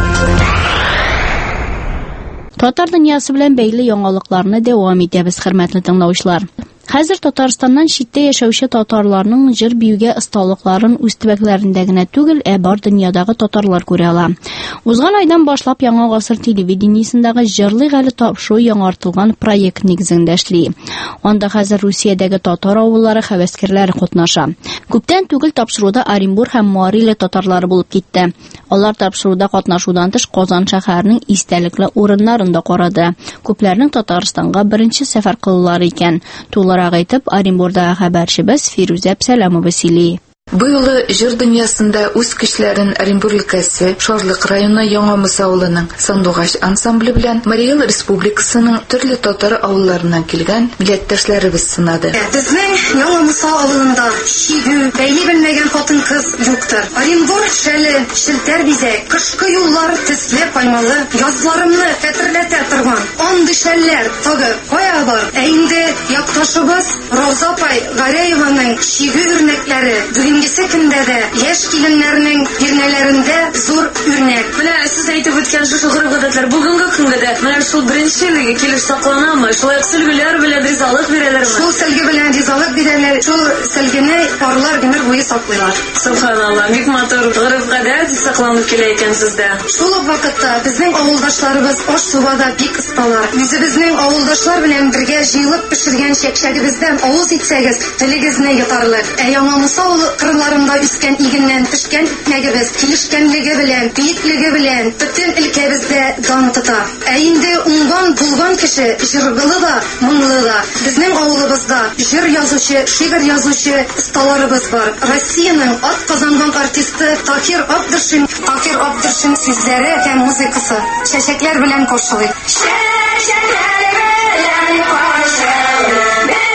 Татар дөньясы белән бәйле яңалыкларны дәвам итәбез, хөрмәтле тыңлаучылар. Хәзер Татарстаннан читтә яшәүче татарларның җыр биюгә осталыкларын үз төбәкләрендә генә түгел, бар дөньядагы татарлар күрә ала. Узган айдан башлап Яңа гасыр телевидениесендәге җырлый гали тапшыру яңартылган проект нигезендә эшли. Анда хәзер Русиядәге татар авыллары хәвәскәрләре катнаша. Күптән түгел тапшыруда Оренбур һәм Мариле татарлары булып китте. Алар тапшыруда катнашудан тыш Казан шәһәренең истәлекле урыннарын да карады. Күпләрнең Татарстанга беренче сәфәр кылулары икән. Туларак әйтеп, Оренбурдагы хәбәрчебез Фирүзә Сәламова сөйли. Бу юлы җыр дөньясында үз көчләрен Оренбур өлкәсе, Шарлык районы Яңа Муса авылының Сандугач ансамбле белән Марий Эл Республикасының төрле татар авылларыннан килгән милләттәшләребез сынады. Безнең Яңа Муса авылында чигү, бәйли белмәгән хатын-кыз юктыр. Оренбур шәле, шелтәр бизәк, кышкы юллар төсле каймалы, язларымны хәтерләтә торган андый шәлләр тагы кая бар? Инде якташыбыз Роза апай Гарәеваның чигү үрнәкләре бүгенгесе көндә дә яшь киленнәрнең бирнәләрендә зур үрнәк. Менә сез әйтеп үткән шушы гореф-гадәтләр бүгенге көндә дә менә шул беренчелеге килеш сакланамы? Шулай сөлгеләр белән ризалык бирәләрме? Шул сөлге белән ризалык бирәләр. Шул сөлгене парлар гомер буе саклыйлар. Субханалла, бик матур гореф-гадәт сакланып килә икән сездә. Шул ук вакытта безнең авылдашларыбыз аш-субада бик осталар. Үзебезнең авылдашлар белән бергә җыелып пешергән чәкчәгебездән авыз итсәгез, телегезне йотарлык. Яңа Муса кырларында үскән игеннән пешкән икмәгебез килешкәнлеге белән, биеклеге белән бөтен өлкәбездә дан тота. Инде уңган булган кеше җыргылы да, моңлы да. Безнең авылыбызда җыр язучы, шигырь язучы осталарыбыз бар. Россиянең атказанган артисты Такир Абдыршин сүзләре һәм музыкасы чәчәкләр белән кушылый. Чәчәкләр белән кушылый.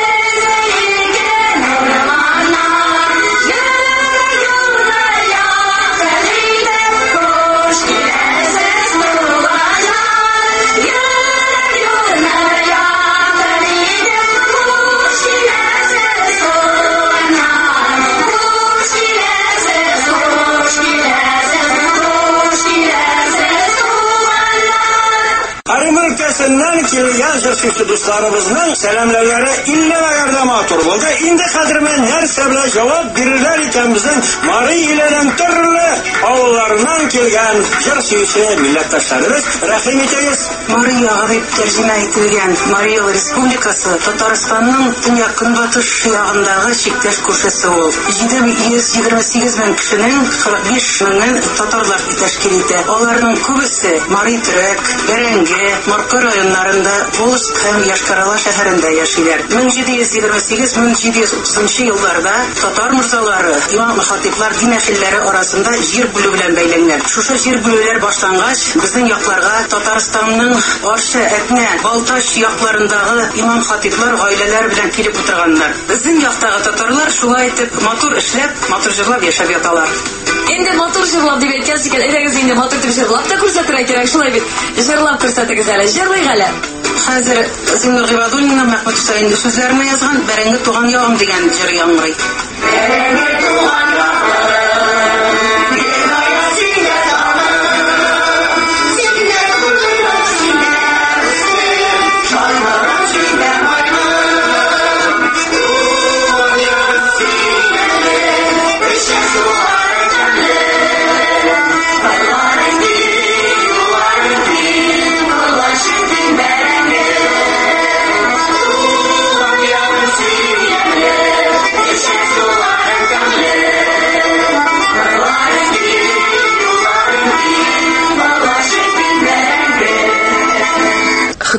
Ülkəsindən kilgən җырчысы дусларыбызның сәламләүләре илле матур булды. Инде хәзер мен нәрсә белән җавап бирерләр икән безнең Марий Илнең төрле авылларыннан килгән җырчысы милләттәшләребез. Рәхим итегез. Марий дип тәрҗемә ителгән Марий Эл Республикасы Татарстанның төньяк көнбатыш ягындагы чиктәш күршесе ул. 728 мең кешенең 45 меңен татарлар тәшкил итә. Аларның күбесе Марий Төрек, Бәрәңге, Маркы районнарында, Волжск һәм Яшкарала шәһәрендә яшиләр. 1728-1730 елларда татар морзалары, имам-хатиблар дин әһелләре арасында җир бүлү белән бәйләнгән. Шушы җир бүлүләр башлангач, безнең якларга Татарстанның Арча, Әтнә, Балтач якларындагы имам-хатиблар гаиләләр белән килеп утырганнар. Безнең яктагы татарлар шулай итеп матур эшләп, матур җырлап яшәп яталар. Инде матур җырлап дип әйткән икән, әйдәгез инде матур дип җырлап та күрсәтергә кирәк, шулай бит. Җырлап күрсәтегез әле, җырлый әле. Хәзер Зиннур Гыйбадуллина Мәхмүд Хусаин сүзләренә язган Бәрәңге туган ягым дигән җыр яңгырый. Бәрәңге туган ягым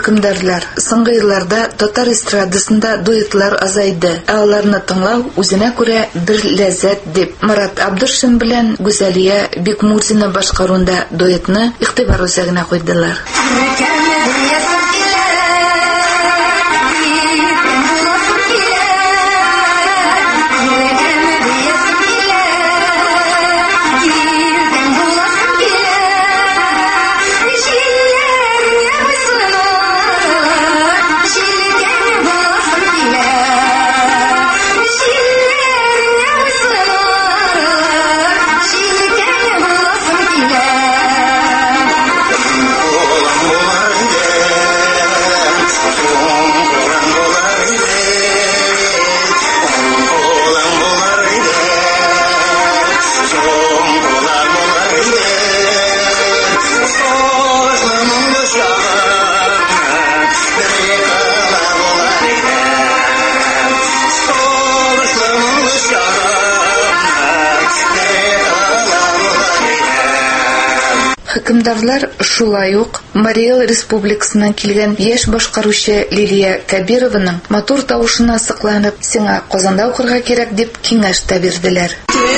Хөкемдарлар, соңгы елларда татар эстрадасында дуэтлар азайды. Аларны тыңлау үзенә күрә бер ләззәт дип Марат Абдушин белән Гүзәлия Бикмурзина башкаруында дуэтны игътибар үзәгенә куйдылар. Хөкемдарлар шулай ук Марий Эл Республикасыннан килгән яшь башкаручы Лилия Кабированың матур тавышына сыкланып, сиңа Казанда укырга кирәк дип киңәш тә бирделәр.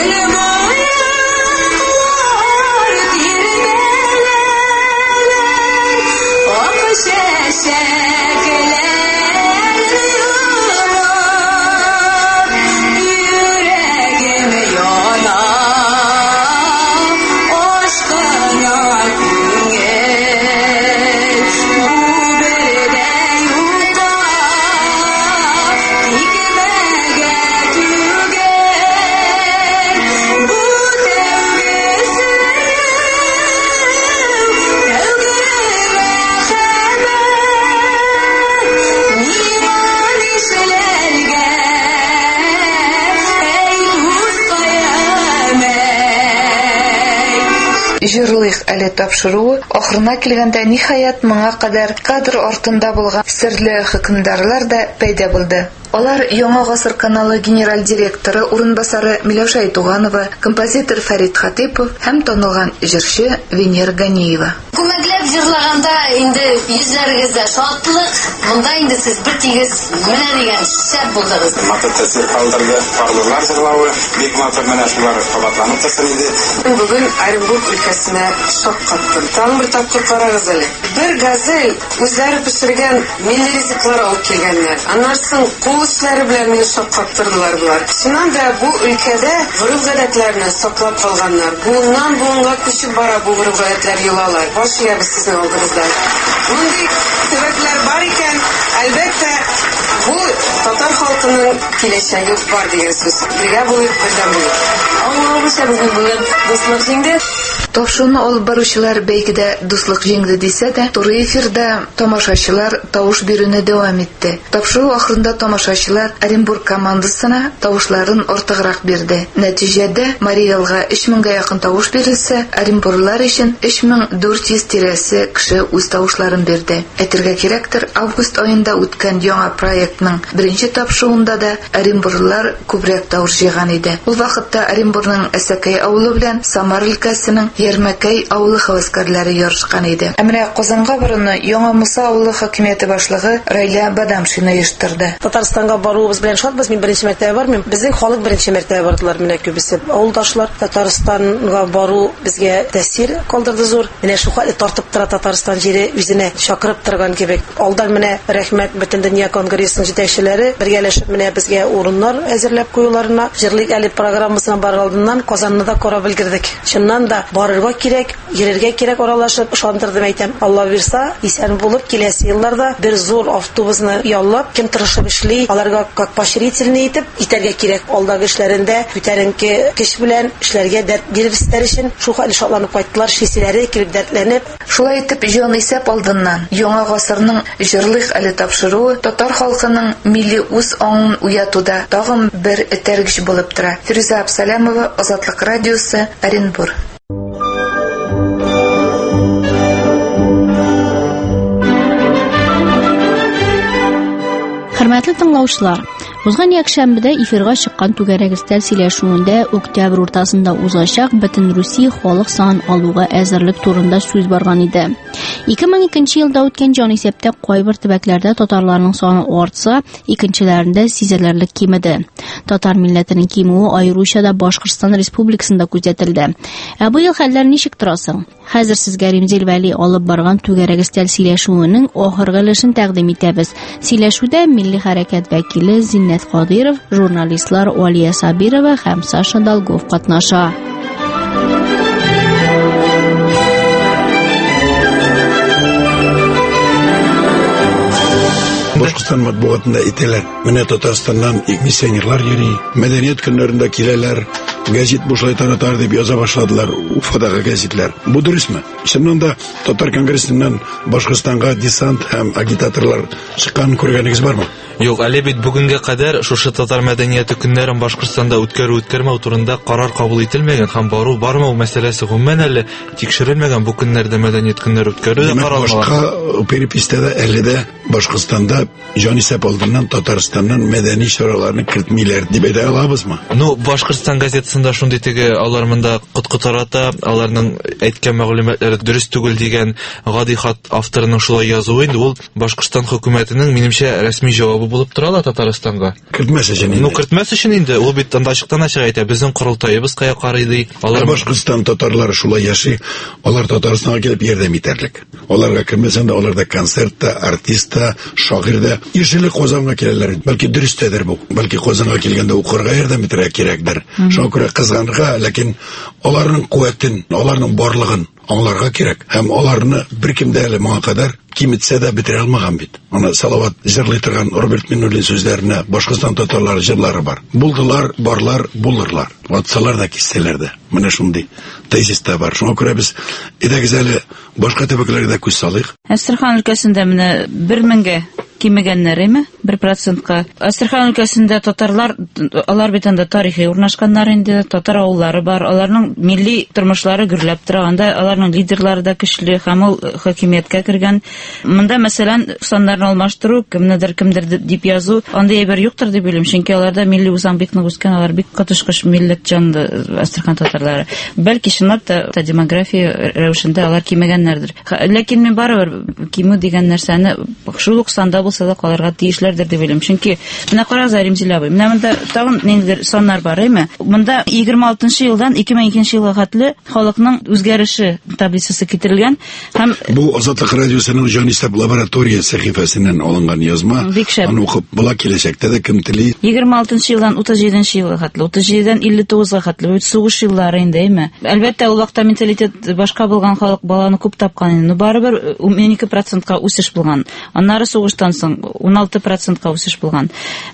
Җырлыйк әле тапшыруы ахырына килгәндә ниһаять моңа кадәр кадр артында булган серле хөкемдарлар да пәйда булды. Алар Яңа гасыр каналы генераль директоры урынбасары Миләүшә Туганова, композитор Фәрит Хатипов һәм танылган җырчы Венера Ганиева. Күмәкләп җырлаганда инде йөзләрегездә шатлык, монда инде сез бер тигез менә дигән шәп булдыгыз. Матур тәэсир калдырды, парлылар җырлавы, бик матур менә шулар кабатланып торсын иде. Бүген Оренбург өлкәсенә шок каттым. Тагын бер тапкыр карагыз әле. Бер газель үзләре пешергән милли ризыклар алып килгәннәр. Аннан соң эшләре белән мине шок каттырдылар булар. Чыннан да бу өлкәдә гореф-гадәтләрне саклап калганнар. Буыннан буынга күчеп бара бу гореф-гадәтләр юлалар. Баш иябез сезнең алдыгызда. Мондый сәбәпләр бар икән, әлбәттә, бу татар халкының киләчәге бар дигән сүз. Бергә булып, бердәм булып. Аңлавымча бүген дуслык җиңде. Тапшыруны алып баручылар бәйгедә дуслык җиңде дисә дә, туры эфирда тамашачылар тавыш бирүне дәвам итте. Тапшыру ахырында тамашачылар Оренбург командасына тавышларын артыграк бирде. Нәтиҗәдә Марий Элга 3000-га якын тавыш бирелсә, Оренбурглар өчен 3400 тирәсе кеше үз тавышларын бирде. Әйтергә кирәктер, август аенда үткән яңа проектның беренче тапшыруында да Оренбурглар күбрәк тавыш җыйган иде. Ул вакытта Оренбургның Әсәкәй авылы белән Самар өлкәсенең Ярмәкәй авылы хәвәскәрләре ярышкан иде. Әмма Казанга баруны Яңа Муса авылы хакимияте башлыгы Райля Бадамшина оештырды. Татарстанга баруыбыз белән шатбыз. Мин беренче мәртәбә бармыйм. Безнең халык беренче мәртәбә бардылар. Менә күбесе авылдашлар. Татарстанга бару безгә тәэсир калдырды зур. Менә шу хәле тартып тора Татарстан җире үзенә чакырып торган кебек. Алдан менә рәхмәт бөтен дөнья конгрессының җитәкчеләре бергәләшеп менә безгә урыннар әзерләп куюларына. Җырлык әле программасына бар алдыннан Казанны да карап өлгердек. Чыннан да барырга кирәк, йөрергә кирәк аралашып, ышандырдым әйтәм. Алла бирсә, исән булып киләсе елларда бер зур автобусны яллап, кем тырышып эшли, аларга как поощрительный итеп итәргә кирәк. Алдагы эшләрендә күтәренке көч белән эшләргә дәрт бирүләр өчен шу хәл шатланып кайттылар, шиселәре килеп дәртләнеп. Шулай итеп, җан исәп алдыннан Яңа гасырның җырлык әле тапшыруы татар халкының милли үз аңын уятуда тагын бер этәргеч булып тора. Фируза Абсалямова, Азатлык радиосы, Оренбург. Хөрмәтле тыңлаучылар, Узган якшәмбедә эфирга чыккан түгәрәк өстәл сөйләшүендә октябрь уртасында узачак Бөтен Русия халык санын алуга әзерлек турында сүз барган иде. 2002 елда үткән җанисәптә кайбер төбәкләрдә татарларның саны артса, икенчеләрендә сизелерлек кимеде. Татар милләтенең кимүе аеруча да Башкортстан Республикасында күзәтелде. Ә бу ел хәлләр ничек торасың? Хәзер сезгә Римзил Вәли алып барган түгәрәк өстәл сөйләшүенең ахыргы өлешен тәкъдим итәбез. Сөйләшүдә Милли хәрәкәт вәкиле Зиннәт Кадиров, журналистлар Алия Сабирова һәм Саша Долгов катнаша. Башкортстан матбугатында әйтәләр, менә Татарстаннан миссионерлар йөри, мәдәният көннәрендә киләләр, гәзит бушлай таратар дип яза башладылар Уфадагы гәзитләр. Бу дөресме? Чыннан да Татар конгрессыннан Башкортстанга десант һәм агитаторлар чыккан күргәнегез бармы? Юк, әле бит бүгенгә кадәр шушы татар мәдәнияте көннәрен Башкортстанда үткәрү-үткәрмәү турында карар кабул ителмәгән һәм бару-бармау мәсьәләсе гомумән әле тикшерелмәгән. Бу көннәрдә мәдәният көннәре үткәрү дә каралмаган. Башка перепистәдә әле дә Башкортстанда җанисәп алдыннан Татарстаннан мәдәни чараларны кертмиләр дип әйтә алабызмы? Ну, Башкортстан газетасында шундый теге алар монда кыткытарата, аларның әйткән мәгълүматлары дөрес түгел дигән гади хат авторының шулай язуы инде ул Башкортстан хөкүмәтенең минемчә рәсми җавабы булып торалар Татарстанга. Кертмәс өчен инде. Ну, кертмәс өчен инде. Ул бит анда ачыктан ачык әйтә, безнең корылтаебыз кая карый ди. Алар Башкортстан татарлары шулай яши, алар Татарстанга килеп ярдәм итәрлек. Аларга кирмәсәң дә аларда концертта, артистта, шагыйрьдә ишелек Казанга киләләр. Бәлки дөрестәдер бу. Бәлки Казанга килгәндә укырга ярдәм итәргә кирәкдер. Шуңа күрә кызганырга, ләкин аларның куәтен, аларның барлыгын аңларга кирәк. Һәм аларны беркем дә әле моңа кадәр киметсә дә бетерә алмаган бит. Аны Салават җырлый торган Роберт Миннуллин сүзләренә Башкортстан татарлары җырлары бар. Булдылар, барлар, булырлар. Ватсалар да киссәләр дә. Менә шундый тезиста бар. Шуңа күрә без идәгез әле башка төбәкләргә күз салыйк. Әстерхан өлкәсендә менә 1000-гә кимегәннәреме? 1%-ка. Әстерхан өлкәсендә татарлар, алар бит анда тарихи урнашканнар инде, татар авыллары бар. Аларның милли тормышлары гөрләп тора. Анда аларның лидерлары да көчле һәм ул хакимияткә кергән. Монда мәсәлән саннарны алмаштыру, кемдер дип язу, анда әйбер юктыр дип уйлыйм. Чөнки аларда милли үзаң бик нык үскән, алар бик катышкыч милләт җанлы Әстерхан татарлары. Бәлки чынлап та демография рәвешендә алар кимегәннәрдер. Ләкин мен барыбер кимү дигән нәрсәне шул ук санда булса да калырга тиешләрдер дип уйлыйм. Чөнки менә карагыз, Римзил абый, менә монда тагын ниндидер саннар бар, әйме? Монда 26 елдан 2002 елга хәтле халыкның үзгәреше таблицасы китерелгән һәм бу Азатлык радиосының җанисәп лаборатория сәхифәсеннән алынган язма. Аны укып була киләчәктә дә кем тели. 26 елдан 37 елга хәтле, 37-дән 59-га хәтле сугыш еллары инде, әйме? Әлбәттә, ул вакытта менталитет башка булган, халык баланы күп тапкан инде. Барыбер 12%-ка үсеш булган. Аннары сугыштан соң 16%-ка үсеш булган.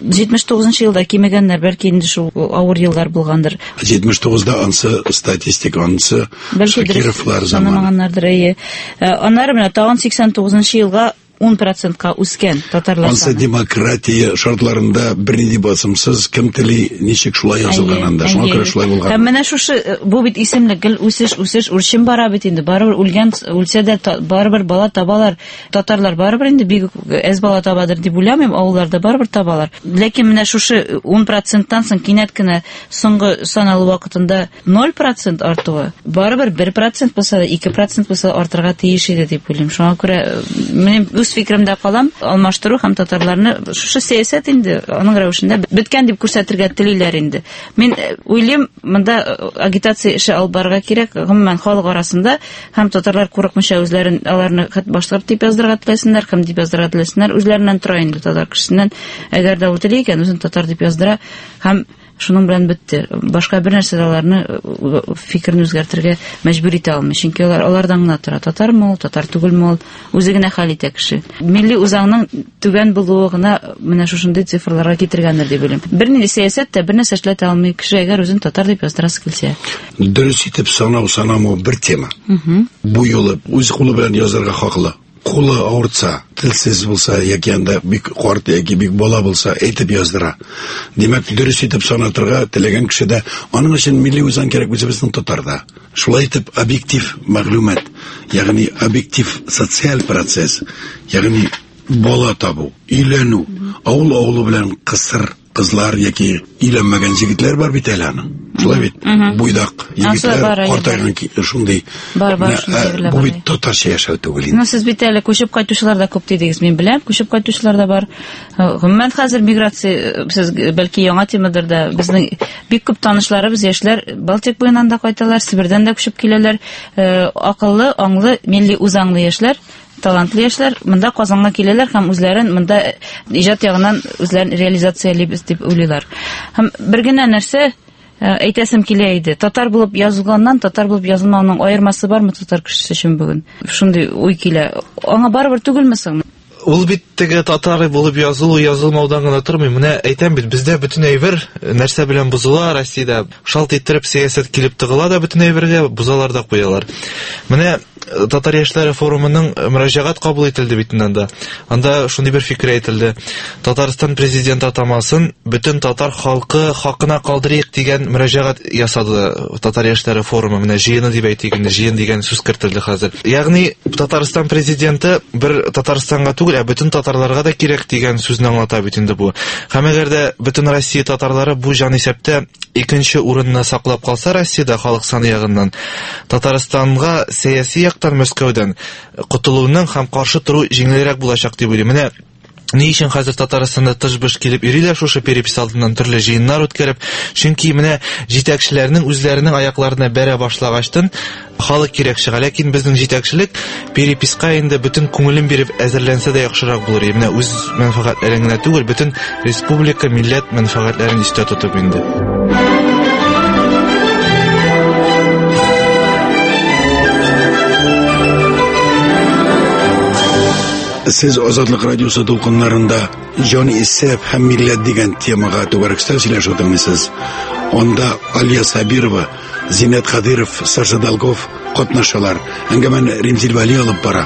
79 елда кимегәннәр, бәлки инде шул авыр еллар булгандыр. 79-да ансы статистик, ансы Шакировлар заманы. Аннары менә тагын 89 елга 10%-ка үскән татарлар саны. Ансы демократия шартларында бернинди басымсыз, кем тели ничек шулай язылган анда, шуңа күрә шулай булган. Һәм менә шушы бу бит исемлек, гел үсеш үрчен бара бит инде. Барыбер үлсә дә барыбер бала табалар. Татарлар барыбер инде бик әз бала табадыр дип уйламыйм, авылларда барыбер табалар. Ләкин менә шушы 10%-тан соң кинәт кенә соңгы саналу вакытында 0% артуы, барыбер 1% булса да 2% булса артырга тиеш иде дип уйлыйм. Шуңа күрә минем фикремдә калам, алмаштыру һәм татарларны шушы сәясәт инде аның рәвешендә беткән дип күрсәтергә телиләр инде. Мин уйлыйм, монда агитация эше алып барырга кирәк, гомумән халык арасында, һәм татарлар курыкмыйча үзләрен аларны башкорт дип яздырырга теләсеннәр, һәм дип яздырырга теләсеннәр, үзләреннән тора инде татар кешесеннән. Әгәр дә ул тели икән, үзен татар дип яздыра, һәм шуның белән бетте. Башка бер нәрсә аларны фикерне үзгәртергә мәҗбүр итә алмый. Чөнки алардан гына тора. Татармы ул, татар түгелме ул, үзе генә хәл итә кеше. Милли үзаңның түбән булуы гына менә шушындый цифрларга китергәндер дип уйлыйм. Бернинди сәясәт тә бер нәрсә эшләтә алмый кеше, әгәр үзен татар дип яздырасы килсә. Дөрес итеп санау бер тема. Бу юлы үз кулы белән язарга хаклы. Кулы авыртса, телсез булса, яки анда бик карт яки бик бала булса, әйтеп яздыра. Димәк, дөрес итеп санатырга теләгән кеше дә, аның өчен милли үзаң кирәк үзебезнең татарда. Шулай итеп объектив мәгълүмат, ягъни объектив социаль процесс, ягъни бала табу, өйләнү, авыл белән кысыр кызлар яки өйләнмәгән җегетләр бар бит әле аның. Шулай бит. Буйдак егетләр, картайган шундый. Бу бит татарча яшәү түгел инде. Сез бит әле күчеп кайтучылар да күп дидегез, мин беләм, күчеп кайтучылар да бар. Гомумән хәзер миграция, сез бәлки яңа темадыр да, безнең бик күп танышларыбыз яшьләр Балтик буеннан да кайталар, Сибирдән да күчеп киләләр. Акыллы, аңлы, милли үзаңлы яшьләр, талантлы яшьләр монда Казанга киләләр һәм үзләрен монда иҗат ягыннан үзләрен реализациялибез дип уйлыйлар. Һәм бер генә нәрсә әйтәсем килә иде. Татар булып язылганнан татар булып язылмауның аермасы бармы татар кешесе өчен бүген? Шундый уй килә. Аңа барыбер түгелме соң? Ул бит теге татар булып язылу, язылмаудан гына тормый. Менә әйтәм бит, бездә бөтен әйбер нәрсә белән бузыла, Россиядә шалт иттереп сәясәт килеп тыгыла да бөтен әйбергә бузалар да куялар. Менә Татар яшьләре форумының мөрәҗәгать кабул ителде бит инде. Анда шундый бер фикер әйтелде. Татарстан президенты атамасын бөтен татар халкы хакына калдырыйк дигән мөрәҗәгать ясады Татар яшьләре форумы. Менә җыены дип әйтик инде, җыен дигән сүз кертелде хәзер. Ягъни Татарстан президенты бер Татарстанга түгел, бөтен татарларга да кирәк дигән сүзне аңлата бит инде бу. Һәм әгәр дә бөтен Россия татарлары бу җан исәптә икенче урынны саклап калса Россиядә халык саны ягыннан, Татарстанга сәяси яктан Мәскәүдән котылуның һәм каршы тору җиңелрәк булачак дип уйлыйм. Менә ни өчен хәзер Татарстанда тыш-быш килеп йөриләр шушы перепис алдыннан төрле җыеннар үткәреп, чөнки менә җитәкчеләрнең үзләренең аякларына бәрә башлагачтан халык кирәк чыга. Ләкин безнең җитәкчелек переписка инде бөтен күңелен биреп әзерләнсә дә яхшырак булыр. Менә үз мәнфәгатьләрен генә түгел, бөтен республика, милләт мәнфәгатьләрен истә тотып инде. Сез Азатлык радиосы тулкыннарында җан исәп һәм милләт дигән темага тугрыкста сөйләшәсез. Анда Алия Сабирова, Зинат Хадиров, Саша Долгов катнашалар. Әңгәмәне Римзил Вали алып бара.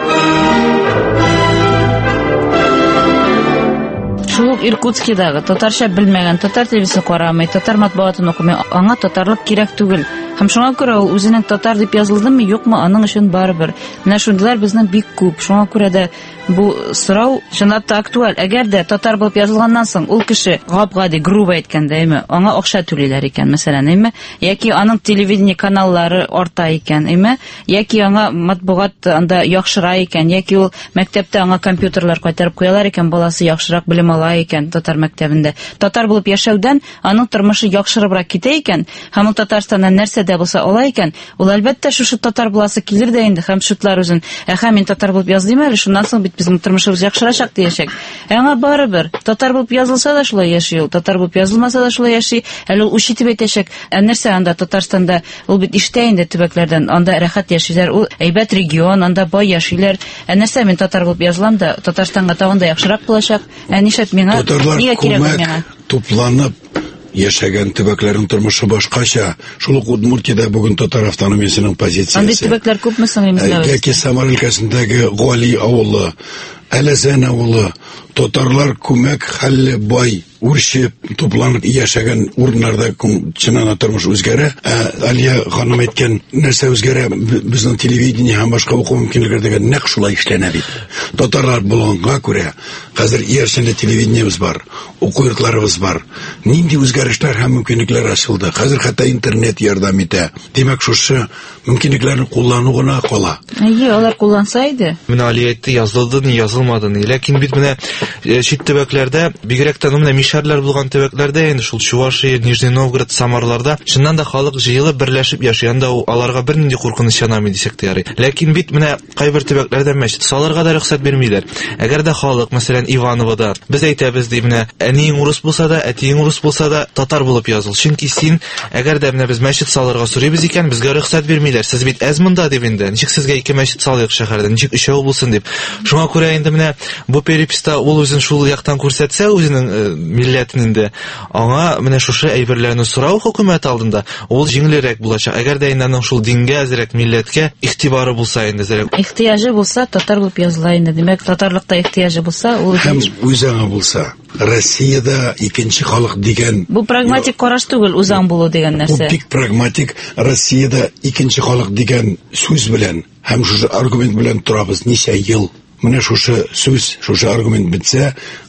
Шул Иркутскидагы татарча белмәгән, татар телевизиясе карамый, татар матбугатын укымый, аңа татарлык кирәк түгел. Һәм шуңа күрә ул үзенең татар дип язылдымы, юкмы, аның өчен барыбер. Менә шундыйлар безнең бик күп. Шуңа күрә дә бу сорау чынлапта актуаль. Әгәр дә татар булып язылганнан соң ул кеше гап-гади, грубо әйткәндә, аңа акча түлиләр икән, мәсәлән, яки аның телевидение каналлары арта икән, яки аңа матбугат анда яхшыра икән, яки ул мәктәптә аңа компьютерлар кайтарып куялар икән, баласы яхшырак белем ала икән татар мәктәбендә. Татар булып яшәүдән аның тормышы яхшырыбрак китә икән, һәм ул Татарстаннан нәрсә дә булса ала икән, ул әлбәттә шушы татар буласы килер дә инде, һәм шутлар үзен, мин татар булып яздым әле, шуннан соң бит безнең тормышыбыз яхшырачак диячәк. Аңа барыбер, татар булып язылса да шулай яши ул, татар булып язылмаса да шулай яши, әле ул ишетеп әйтәчәк. Нәрсә анда Татарстанда, ул бит ишетә инде төбәкләрдән, анда рәхәт яшиләр, ул әйбәт регион, анда бай яшиләр. Нәрсә мин татар булып язылам да, Татарстанга тагын да яхшырак булачак. Нишәт миңа, нигә кирәк миңа? Тупланып яшәгән төбәкләрнең тормышы башкача. Шул ук Удмуртиядә бүген татар автономиясенең позициясе. Андый төбәкләр күпме соң имзалабыз? Яки Самар өлкәсендәге Гали авылы, Әләзән авылы, татарлар күмәк хәлле бай, үрчеп, тупланып яшәгән урыннарда чыннан тормыш үзгәрә. Алия ханым әйткән нәрсә үзгәрә, безнең телевидение һәм башка уку мөмкинлекләрдә нәкъ шулай эшләнә бит. Татарлар булганга күрә, хәзер иярчәнле телевидениебез бар, уку йортларыбыз бар. Нинди үзгәрешләр һәм мөмкинлекләр ачылды. Хәзер хәтта интернет ярдәм итә. Димәк, шушы мөмкинлекләрне куллану гына кала. Алар кулланса иде. Менә Алия әйтте, язылды, язылмады. Ләкин бит менә чит төбәкләрдә, бигрәктән менә мишәрләр булган төбәкләрдә, инде шул Чувашия, Нижний Новгород, Самарларда, чыннан да халык җыелып берләшеп яши, анда аларга бернинди куркыныч янамый дисәк тә ярый. Ләкин бит менә кайбер төбәкләрдә мәчет салырга да рөхсәт бирмиләр. Әгәр дә халык, мәсәлән, Ивановода, без әйтәбез ди, менә әниең урыс булса да, әтиең урыс булса да, татар булып языл. Чөнки син, әгәр дә менә без мәчет салырга сорыйбыз икән, безгә рөхсәт бирмиләр. Сез бит әз монда дип инде. Ничек сезгә ике мәчет салыйк шәһәрдә, ничек өчәү булсын дип. Шуңа күрә инде менә бу переписта ул үзен шул яктан күрсәтсә, үзенең милләтен инде, аңа менә шушы әйберләрне сорау хөкүмәт алдында, ул җиңелрәк булачак. Әгәр дә инде шул дингә әзрәк, милләткә ихтибары булса инде зәрәк. Ихтыяҗы булса, татар булып языла инде. Димәк, татарлыкта ихтыяҗы булса, ул һәм үзаңа булса, Россиядә икенче халык дигән. Бу прагматик караш түгел, үзаң булу дигән нәрсә. Бу бик прагматик. Россиядә икенче халык дигән сүз белән һәм шушы аргумент белән торабыз ничә ел. Менә шушы сүз, шушы аргумент битсә,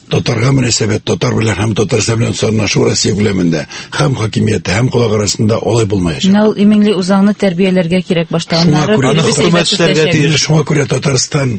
татарга мөнәсәбәт, татар белән һәм Татарстан белән сорнашу Россия күләмендә һәм хакимияте, һәм халык арасында алай булмаячак. Ул иминли үзаңны тәрбияләргә кирәк баштаннары. Шуңа күрә Татарстан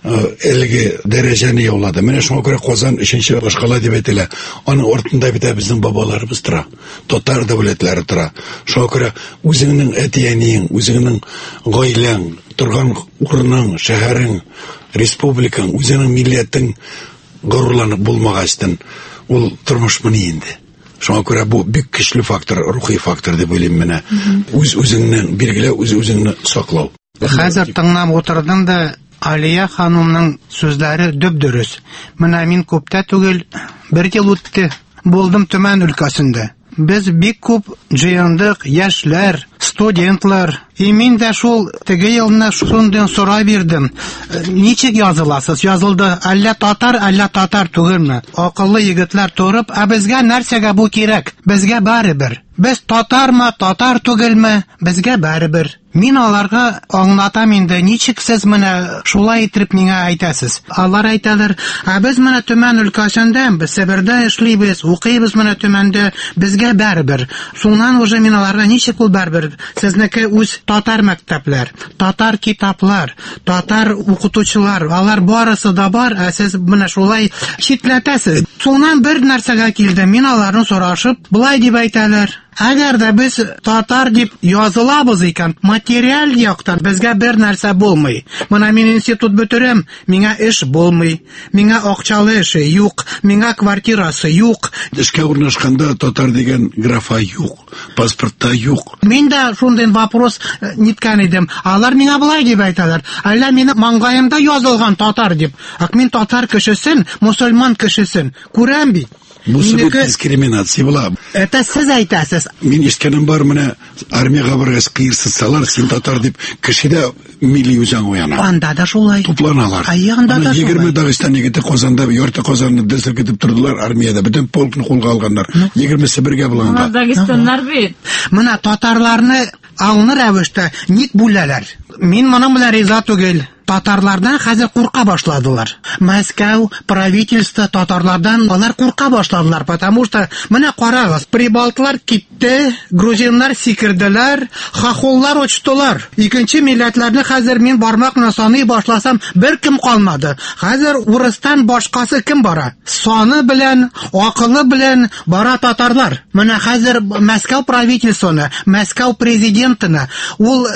әлеге дәрәҗәне яулады. Менә шуңа күрә Казан 3-нче башкала дип әйтелә. Аның артында бит безнең бабаларыбыз тора. Татар дәүләтләре тора. Шуңа күрә үзеңнең әтиянең, үзеңнең гаиләң, торган урының, шәһәрең, республикаң, үзеңнең милләтең горурланып булмагачтан ул тормышмыни инде. Шуңа күрә бу бик көчле фактор, рухи фактор дип уйлыйм менә. Үзеңнең билгеләү, үзеңне саклау. Хәзер тыңлап утырдым да Алия ханымның сүзләре дөп-дөрес. Менә мин күптә түгел 1 ел үтте. Булдым Төмән өлкәсендә. Без бик күп җыендык, яшьләр, студентлар. Мин дә шул теге елны шундый сорай бирдем. Ничек языласыз? Язылды. Әллә татар түгелме? Акыллы егетләр торып, безгә нәрсәгә бу кирәк? Безгә барыбер. Без татармы, татар түгелме? Безгә барыбер. Мин аларга аңлатам инде, ничек сез менә шулай итеп миңа әйтәсез. Алар әйтәләр, без менә Төмән өлкәсендә, без Себердә эшлибез, укыйбыз менә Төмәндә, безгә барыбер. Шуннан уже мин аларга ничек ул барыбер? Сезнеке үз татар мәктәпләр, татар китаплар, татар укытучылар, алар барысы да бар, сез менә шулай читләтәсез. Шуннан бер нәрсәгә килде, мин аларны сорашып, булай дип әйтәләр. Әгәр дә без татар дип язылабыз икән, материаль яктан безгә бер нәрсә булмый. Менә мин институт бетерәм, миңа эш булмый, миңа акчалы эше юк, миңа квартирасы юк. Эшкә урнашканда татар дигән графа юк, паспортта юк. Мин дә шундый вопрос ниткән идем. Алар миңа булай дип әйтәләр. Әллә мине маңгаемда язылган татар дип. Мин татар кешесен, мусульман кешесен күрәм бит. Бу дискриминация була. Это сез әйтәсез. Мин ишеткәнем бар, менә армиягә баргас кыерсызсалар, син татар дип, кешедә милли үзаң уяна. Анда да шулай. Тупланалар. Анда да шулай. 20 Дагыстан егете Казанда, ярты Казанны дәсер итеп тордылар армиядә. Бөтен полкны кулга алганнар. 20 Себергә булганда. Дагыстаннар бит. Менә татарларны аңны рәвештә ник бүләләр? Мин моның белән риза түгел. Татарлардан хәзер курка башладылар. Мәскәү правительство татарлардан алар курка башладылар, потому что менә карагыз, прибалтлар китте, грузиннар сикерделәр, хохоллар очтылар. Икенче милләтләрне хәзер мин бармак белән саный башласам, бер кем калмады. Хәзер урыстан башкасы кем бара? Саны белән, акылы белән бара татарлар. Менә хәзер Мәскәү правительствоны, Мәскәү президентына ул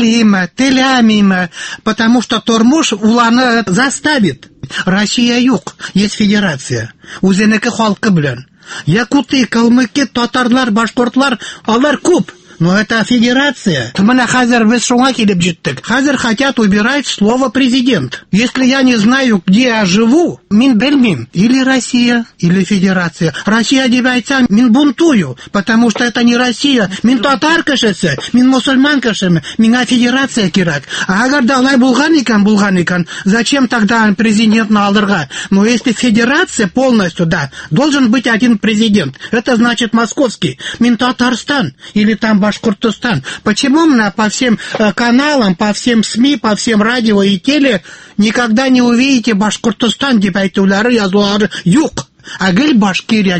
теләмиме, потому что тормыш уларны заставит. Россия юк, есть федерация. Үзенеке халкы белән. Якуты, калмыки, татарлар, башкортлар, алар күп. Но это федерация. Менә хәзер без шуңа килеп җиттек. Хәзер хотят убирать слово президент. Если я не знаю, где я живу, мин белмим. Или Россия, или федерация. Россия дип әйтсәм, мин бунтую, потому что это не Россия. Мин татар кешесе, мин мусульман кешеме, миңа федерация кирәк. Әгәр дә алай булган икән, зачем тогда президентны алырга? Но если федерация полностью, да, должен быть один президент. Это значит московский. Мин Татарстан или там Башкортостан. Почему мы по всем каналам, по всем СМИ, по всем радио и теле никогда не увидите Башкортостан дип әйтүләре, язулары юк? Гел Башкирия.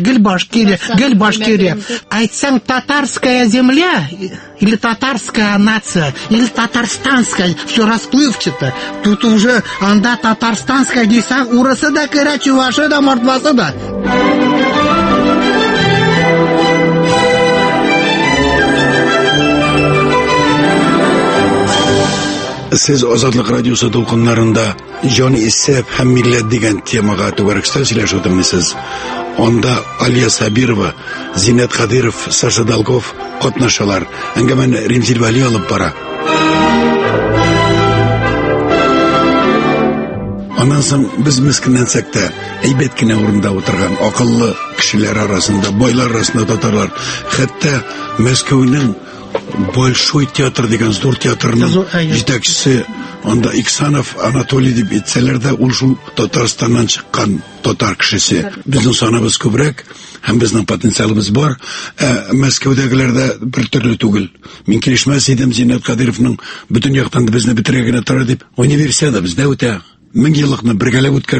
Айтсаң татарская земля, или татарская нация, или татарстанская, все расплывчато. Тут уже анда татарстанская дейсәң, урысы да керә, чувашы да, мордвасы да. Сез Азатлык радиосы толкыннарында җан исәп һәм милләт дигән темага түгәрәкстә сөйләшәсез. Анда Алия Сабирова, Зиннәт Кадиров, Саша Долгов катнашалар. Әңгәмәне Римзил Вали алып бара. Аннан соң без мискенләнсәк тә, әйбәт кенә урында утырган акыллы кешеләр арасында, байлар арасында татарлар, хәтта Мәскәүнең Большой театр дигән зур театрның җитәкчесе, анда Иксанов Анатолий дип әйтсәләр дә, ул шул Татарстаннан чыккан татар кешесе. Безнең саныбыз күбрәк һәм безнең потенциалыбыз бар. Мәскәүдәгеләр дә бер төрле түгел. Мин килешмәс идем Зиннәт Кадировның бөтен яктан безне бетерә генә тора дип. Универсиада бездә үтә. 1000 еллыкны бергәләп үткәрдек.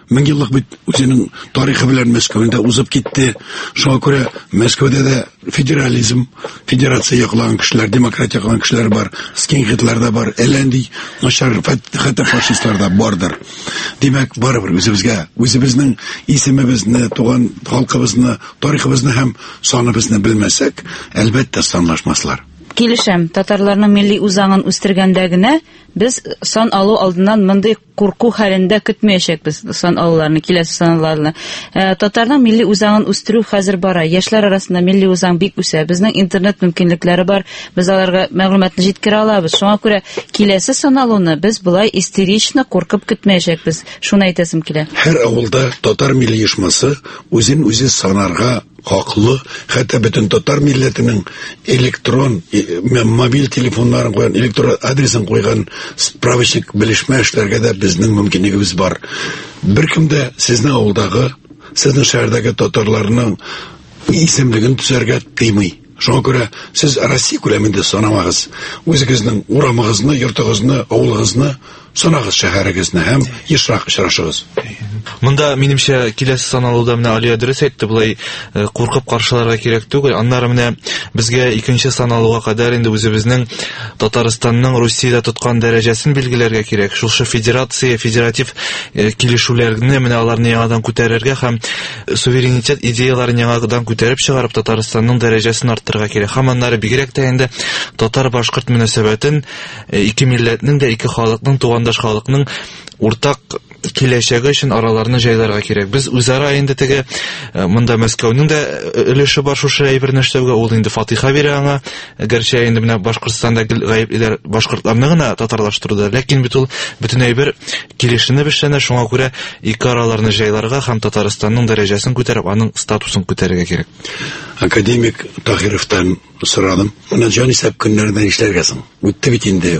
1000 еллык бит үзенең тарихы белән Мәскәүдә узып китте. Шуңа күрә Мәскәүдә дә федерализм, федерация яклаган кешеләр, демократия яклаган кешеләр бар, скинхетлар да бар, әләнди начар хәтта фашистлар да бардыр. Димәк, барыбер үзебезнең исемебезне, туган халкыбызны, тарихыбызны һәм саныбызны белмәсәк, әлбәттә санлашмаслар. Килешәм, татарларның милли үзаңын үстергәндә генә без сан алу алдыннан мондый курку хәлендә көтмәячәкбез сан алуларны, киләсе саналарны. Татарның милли үзаңын үстерү хәзер бара. Яшьләр арасында милли үзаң бик үсә. Безнең интернет мөмкинлекләре бар. Без аларга мәгълүматны җиткерә алабыз. Шуңа күрә киләсе саналуны без булай истерично куркып көтмәячәкбез. Шуны әйтәсем килә. Һәр авылда татар милли оешмасы үзен үзе санарга хаклы, хәтта бөтен татар милләтенең электрон, мобиль телефоннарын куйган, электрон адресын куйган справочник белешмә эшләргә дә безнең мөмкинлегебез бар. Беркем дә сезнең авылдагы, сезнең шәһәрдәге татарларның исемлеген төзәргә тыймый. Шуңа күрә сез Россия күләмендә санамагыз. Үзегезнең урамыгызны, йортыгызны, авылыгызны санагыз, шәһәрегезне һәм ешрак очрашыгыз. Монда минемчә киләсе саналуда менә Алия дөрес әйтте, булай куркып каршыларга кирәк түгел. Аннары менә безгә икенче саналуга кадәр инде үзебезнең Татарстанның Русиядә тоткан дәрәҗәсен билгеләргә кирәк. Шушы федератив килешүләрне менә аларны яңадан күтәрергә һәм суверенитет идеяларын яңадан күтәреп чыгарып Татарстанның дәрәҗәсен арттырырга кирәк. Һәм аннары бигрәк тә инде татар-башкорт мөнәсәбәтен ике милләтнең дә, ике халыкның, тугандаш халыкның уртак киләчәге өчен араларны җайларга кирәк. Без үзара инде теге монда Мәскәүнең дә өлеше бар шушы әйберне эшләүгә, ул инде фатиха бирә аңа. Гәрчә инде менә Башкортстанда гаеплеләр башкортларны гына татарлаштыруда, ләкин бит ул бөтен әйбер килешенеп эшләнә. Шуңа күрә ике араларны җайларга һәм Татарстанның дәрәҗәсен күтәреп, аның статусын күтәрергә кирәк. Академик Таһировтан сорадым. Менә җан исәп көннәрдә эшләргә соң. Үтте бит инде,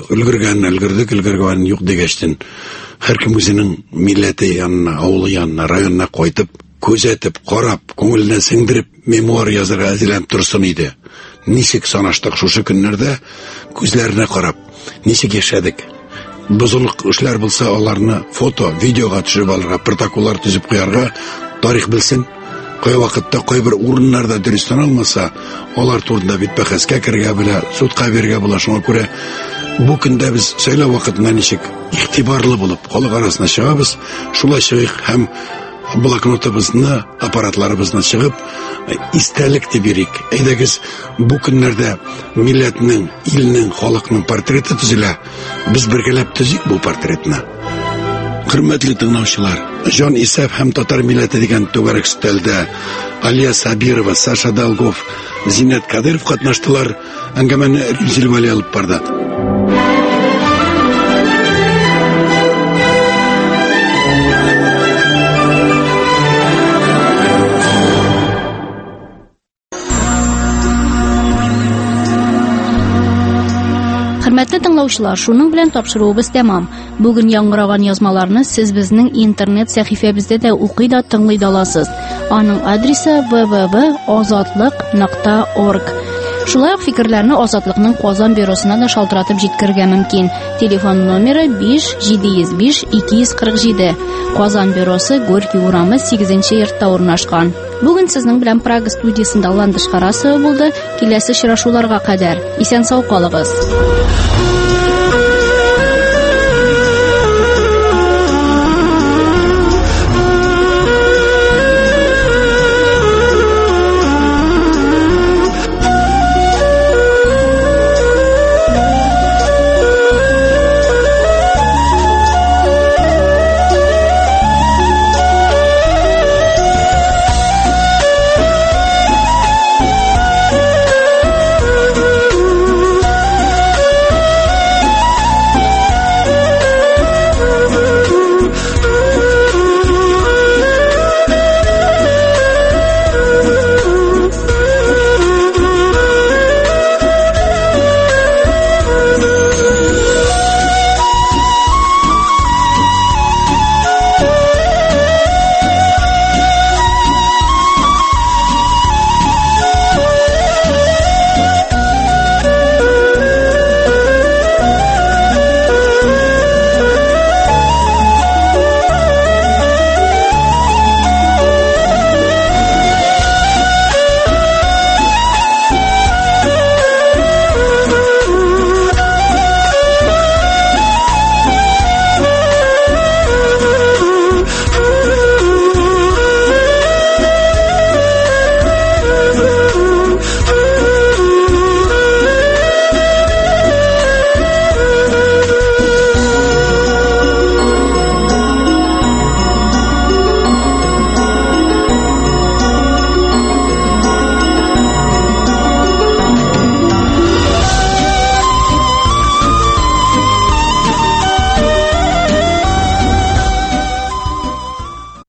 өлгергән юк дигәчтен. Һәркем үзенең милләте янына, авылы янына, районына кайтып, күзәтеп, карап, күңеленә сеңдереп, мемуар язарга әзерләнеп торсын иде. Ничек санаштык шушы көннәрдә, күзләренә карап, ничек яшәдек. Бозылык эшләр булса, аларны фото, видеога төшереп алырга, протоколлар төзеп куярга, тарих белсен. Кай вакытта кай бер урыннарда дөрес саналмаса, алар турында бит бәхәскә кергә була, судка бергә була. Шуңа күрә бу көндә без сөйләү вакытында ничек игътибарлы булып, халык арасына чыгабыз, шулай чыгыйк һәм блокнотыбызны, аппаратларыбызны чыгып, истәлек дип бирик. Әйдәгез, бу көннәрдә милләтнең, илнең, халыкның портреты төзелә. Без бергәләп төзик бу портретны. Хөрмәтле тыңлаучылар, Җан Исәп һәм татар милләте дигән түгәрәк стәлдә Алия Сабирова, Саша Долгов, Зиннәт Кадыров катнаштылар. Әңгәмәне Рүзил Вали алып барды. Хөрмәтле тыңлаучылар, шуның белән тапшыруыбыз тәмам. Бүген яңгыраган язмаларны сез безнең интернет сәхифәбездә дә укый да тыңлый да аласыз. Аның адресы www.azatlyk.org. Шулай ук фикерләрне Азатлыкның Казан бюросына да шалтыратып җиткерергә мөмкин. Телефон номеры 5-705-247. Казан бюросы Горький урамы 8-нче йортта урнашкан. Бүген сезнең белән Прага студиясында Ландыш Карасова булды. Киләсе очрашуларга кадәр исән-сау калыгыз.